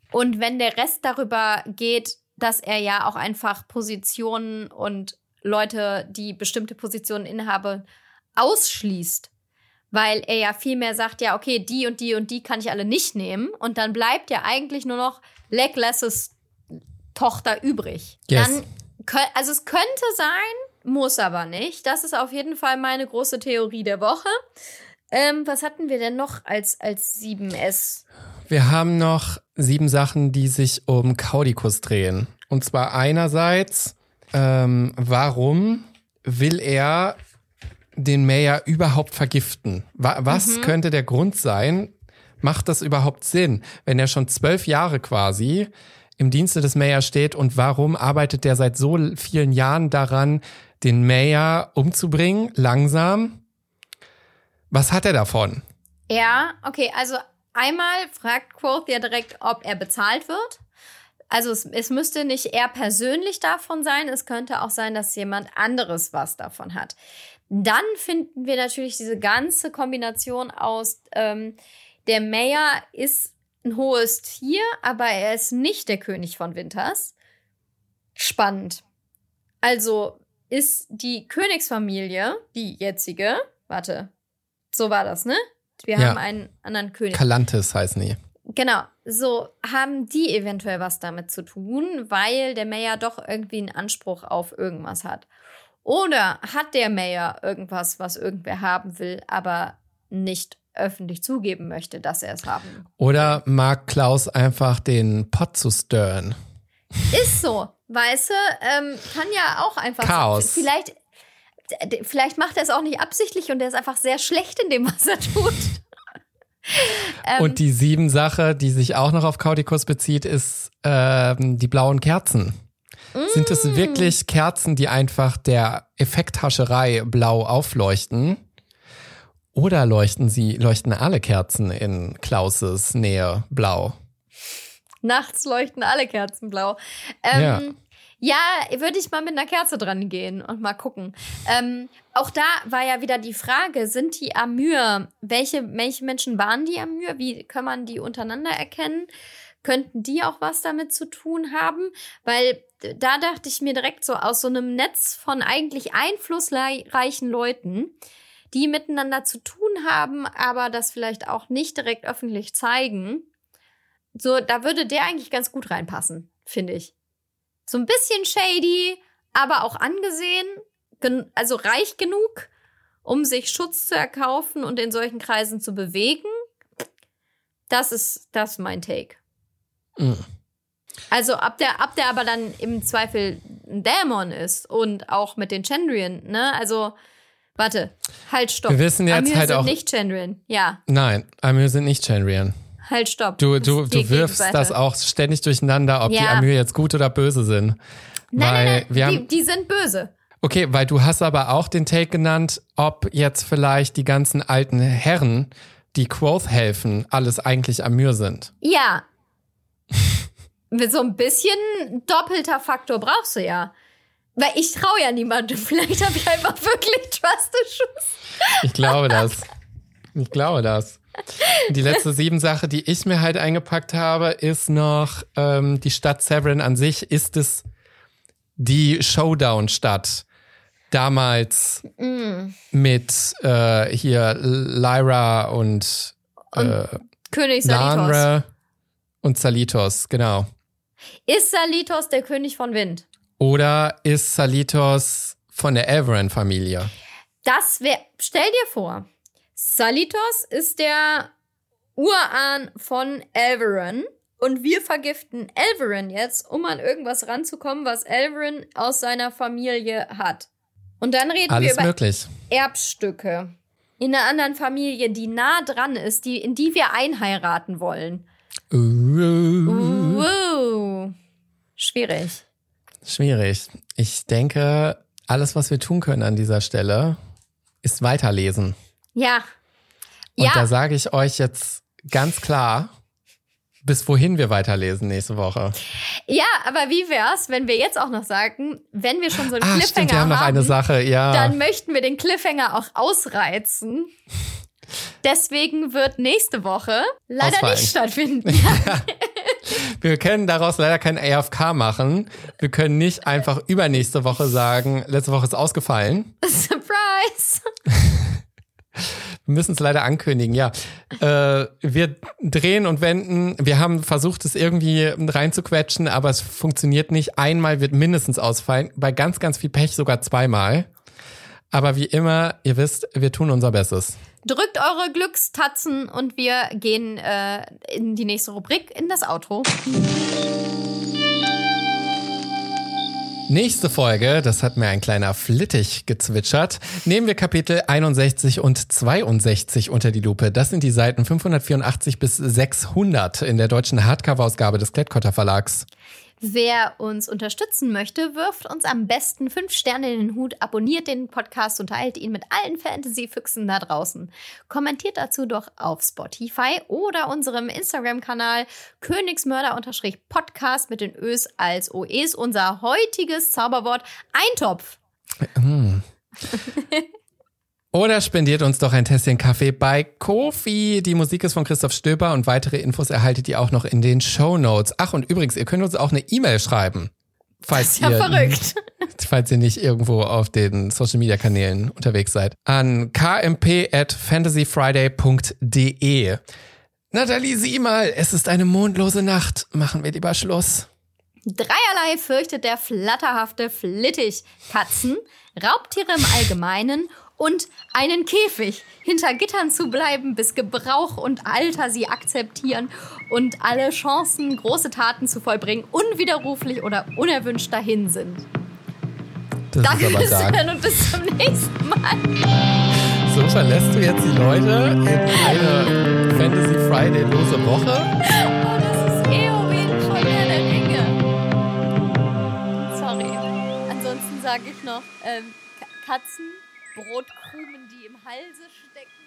Und wenn der Rest darüber geht, dass er ja auch einfach Positionen und Leute, die bestimmte Positionen innehaben, ausschließt, weil er ja viel mehr sagt, ja, okay, die und die und die kann ich alle nicht nehmen. Und dann bleibt ja eigentlich nur noch Legolas' Tochter übrig. Yes. Dann, also es könnte sein, muss aber nicht. Das ist auf jeden Fall meine große Theorie der Woche. Ähm, was hatten wir denn noch als, als sieben S? Wir haben noch sieben Sachen, die sich um Caudicus drehen. Und zwar einerseits, ähm, warum will er den Mayor überhaupt vergiften? Was mhm. könnte der Grund sein? Macht das überhaupt Sinn, wenn er schon zwölf Jahre quasi im Dienste des Mayor steht und warum arbeitet der seit so vielen Jahren daran, den Mayor umzubringen, langsam? Was hat er davon? Ja, okay, also einmal fragt Quoth ja direkt, ob er bezahlt wird. Also es, es müsste nicht er persönlich davon sein, es könnte auch sein, dass jemand anderes was davon hat. Dann finden wir natürlich diese ganze Kombination aus, ähm, der Mayor ist ein hohes Tier, aber er ist nicht der König von Winters. Spannend. Also ist die Königsfamilie, die jetzige, warte, so war das, ne? Wir ja. haben einen anderen König. Calantis heißen die. Genau, so haben die eventuell was damit zu tun, weil der Mayor doch irgendwie einen Anspruch auf irgendwas hat. Oder hat der Mayor irgendwas, was irgendwer haben will, aber nicht öffentlich zugeben möchte, dass er es haben will? Oder mag Klaus einfach den Pott zu stören? Ist so, weißt du, ähm, kann ja auch einfach Chaos. So, vielleicht, vielleicht macht er es auch nicht absichtlich und er ist einfach sehr schlecht in dem, was er tut. ähm, und die sieben Sache, die sich auch noch auf Caudicus bezieht, ist ähm, die blauen Kerzen. Mm. Sind es wirklich Kerzen, die einfach der Effekthascherei blau aufleuchten? Oder leuchten sie, leuchten alle Kerzen in Klauses Nähe blau? Nachts leuchten alle Kerzen blau. Ähm, ja. Ja, würde ich mal mit einer Kerze dran gehen und mal gucken. Ähm, auch da war ja wieder die Frage, sind die Amur, welche, welche Menschen waren die Amur? Wie kann man die untereinander erkennen? Könnten die auch was damit zu tun haben? Weil da dachte ich mir direkt so, aus so einem Netz von eigentlich einflussreichen Leuten, die miteinander zu tun haben, aber das vielleicht auch nicht direkt öffentlich zeigen, so, da würde der eigentlich ganz gut reinpassen, finde ich. So ein bisschen shady, aber auch angesehen, gen- also reich genug, um sich Schutz zu erkaufen und in solchen Kreisen zu bewegen. Das ist, das ist mein Take. Mhm. Also ab der, ab der aber dann im Zweifel ein Dämon ist und auch mit den Chandrian, ne? Also, warte, halt, stopp. Wir wissen jetzt Amur halt sind auch nicht Chandrian, ja. Nein, Amur sind nicht Chandrian. Halt, stopp. Du, du, du wirfst das auch ständig durcheinander, ob ja. die Amur jetzt gut oder böse sind. Nein, weil nein, nein, wir die, haben, die sind böse. Okay, weil du hast aber auch den Take genannt, ob jetzt vielleicht die ganzen alten Herren, die Quoth helfen, alles eigentlich Amur sind. Ja. Mit so ein bisschen doppelter Faktor brauchst du ja. Weil ich traue ja niemandem. Vielleicht habe ich einfach wirklich Trust Issues. Ich glaube das. Ich glaube das. Die letzte sieben Sache, die ich mir halt eingepackt habe, ist noch ähm, die Stadt Severin an sich. Ist es die Showdown-Stadt? Damals mm. mit äh, hier Lyra und, und äh, König Salitos. Lanre und Salitos, genau. Ist Salitos der König von Wind? Oder ist Salitos von der Elverin-Familie? Das wäre, stell dir vor, Salitos ist der Urahn von Elverin und wir vergiften Elverin jetzt, um an irgendwas ranzukommen, was Elverin aus seiner Familie hat. Und dann reden Alles wir über möglich. Erbstücke in einer anderen Familie, die nah dran ist, die, in die wir einheiraten wollen. Uh. Uh. Schwierig. Schwierig. Ich denke, alles, was wir tun können an dieser Stelle, ist weiterlesen. Ja. Und ja. da sage ich euch jetzt ganz klar, bis wohin wir weiterlesen nächste Woche. Ja, aber wie wär's, wenn wir jetzt auch noch sagen, wenn wir schon so einen ah, Cliffhanger stimmt, wir haben noch haben, eine Sache, ja. dann möchten wir den Cliffhanger auch ausreizen. Deswegen wird nächste Woche leider Ausfallen. nicht stattfinden. Wir können daraus leider kein A F K machen. Wir können nicht einfach übernächste Woche sagen, letzte Woche ist ausgefallen. Surprise! Wir müssen es leider ankündigen, ja. Äh, wir drehen und wenden. Wir haben versucht, es irgendwie reinzuquetschen, aber es funktioniert nicht. Einmal wird mindestens ausfallen. Bei ganz, ganz viel Pech sogar zweimal. Aber wie immer, ihr wisst, wir tun unser Bestes. Drückt eure Glückstatzen und wir gehen äh, in die nächste Rubrik, in das Outro. Nächste Folge, das hat mir ein kleiner Flittig gezwitschert, nehmen wir Kapitel einundsechzig und zweiundsechzig unter die Lupe. Das sind die Seiten fünfhundertvierundachtzig bis sechshundert in der deutschen Hardcover-Ausgabe des Klett-Cotta Verlags. Wer uns unterstützen möchte, wirft uns am besten fünf Sterne in den Hut, abonniert den Podcast und teilt ihn mit allen Fantasy-Füchsen da draußen. Kommentiert dazu doch auf Spotify oder unserem Instagram-Kanal Königsmörder-Podcast mit den Ös als O Es. Unser heutiges Zauberwort Eintopf. Mm. Oder spendiert uns doch ein Tässchen Kaffee bei Ko-fi. Die Musik ist von Christoph Stöber und weitere Infos erhaltet ihr auch noch in den Shownotes. Ach, und übrigens, ihr könnt uns auch eine E-Mail schreiben. Falls das ist ja ihr, verrückt. Falls ihr nicht irgendwo auf den Social-Media-Kanälen unterwegs seid. An k m p at fantasy friday punkt d e. Nathalie, sieh mal, es ist eine mondlose Nacht. Machen wir lieber Schluss. Dreierlei fürchtet der flatterhafte Flittig. Katzen, Raubtiere im Allgemeinen und einen Käfig. Hinter Gittern zu bleiben, bis Gebrauch und Alter sie akzeptieren und alle Chancen, große Taten zu vollbringen, unwiderruflich oder unerwünscht dahin sind. Das Danke ist aber fürs stark. Hören und bis zum nächsten Mal. So verlässt du jetzt die Leute in eine Fantasy Friday-lose Woche? Oh, das ist Eowyn von Herr der Ringe. Sorry. Ansonsten sage ich noch, ähm, Katzen, Brotkrumen, die im Halse stecken.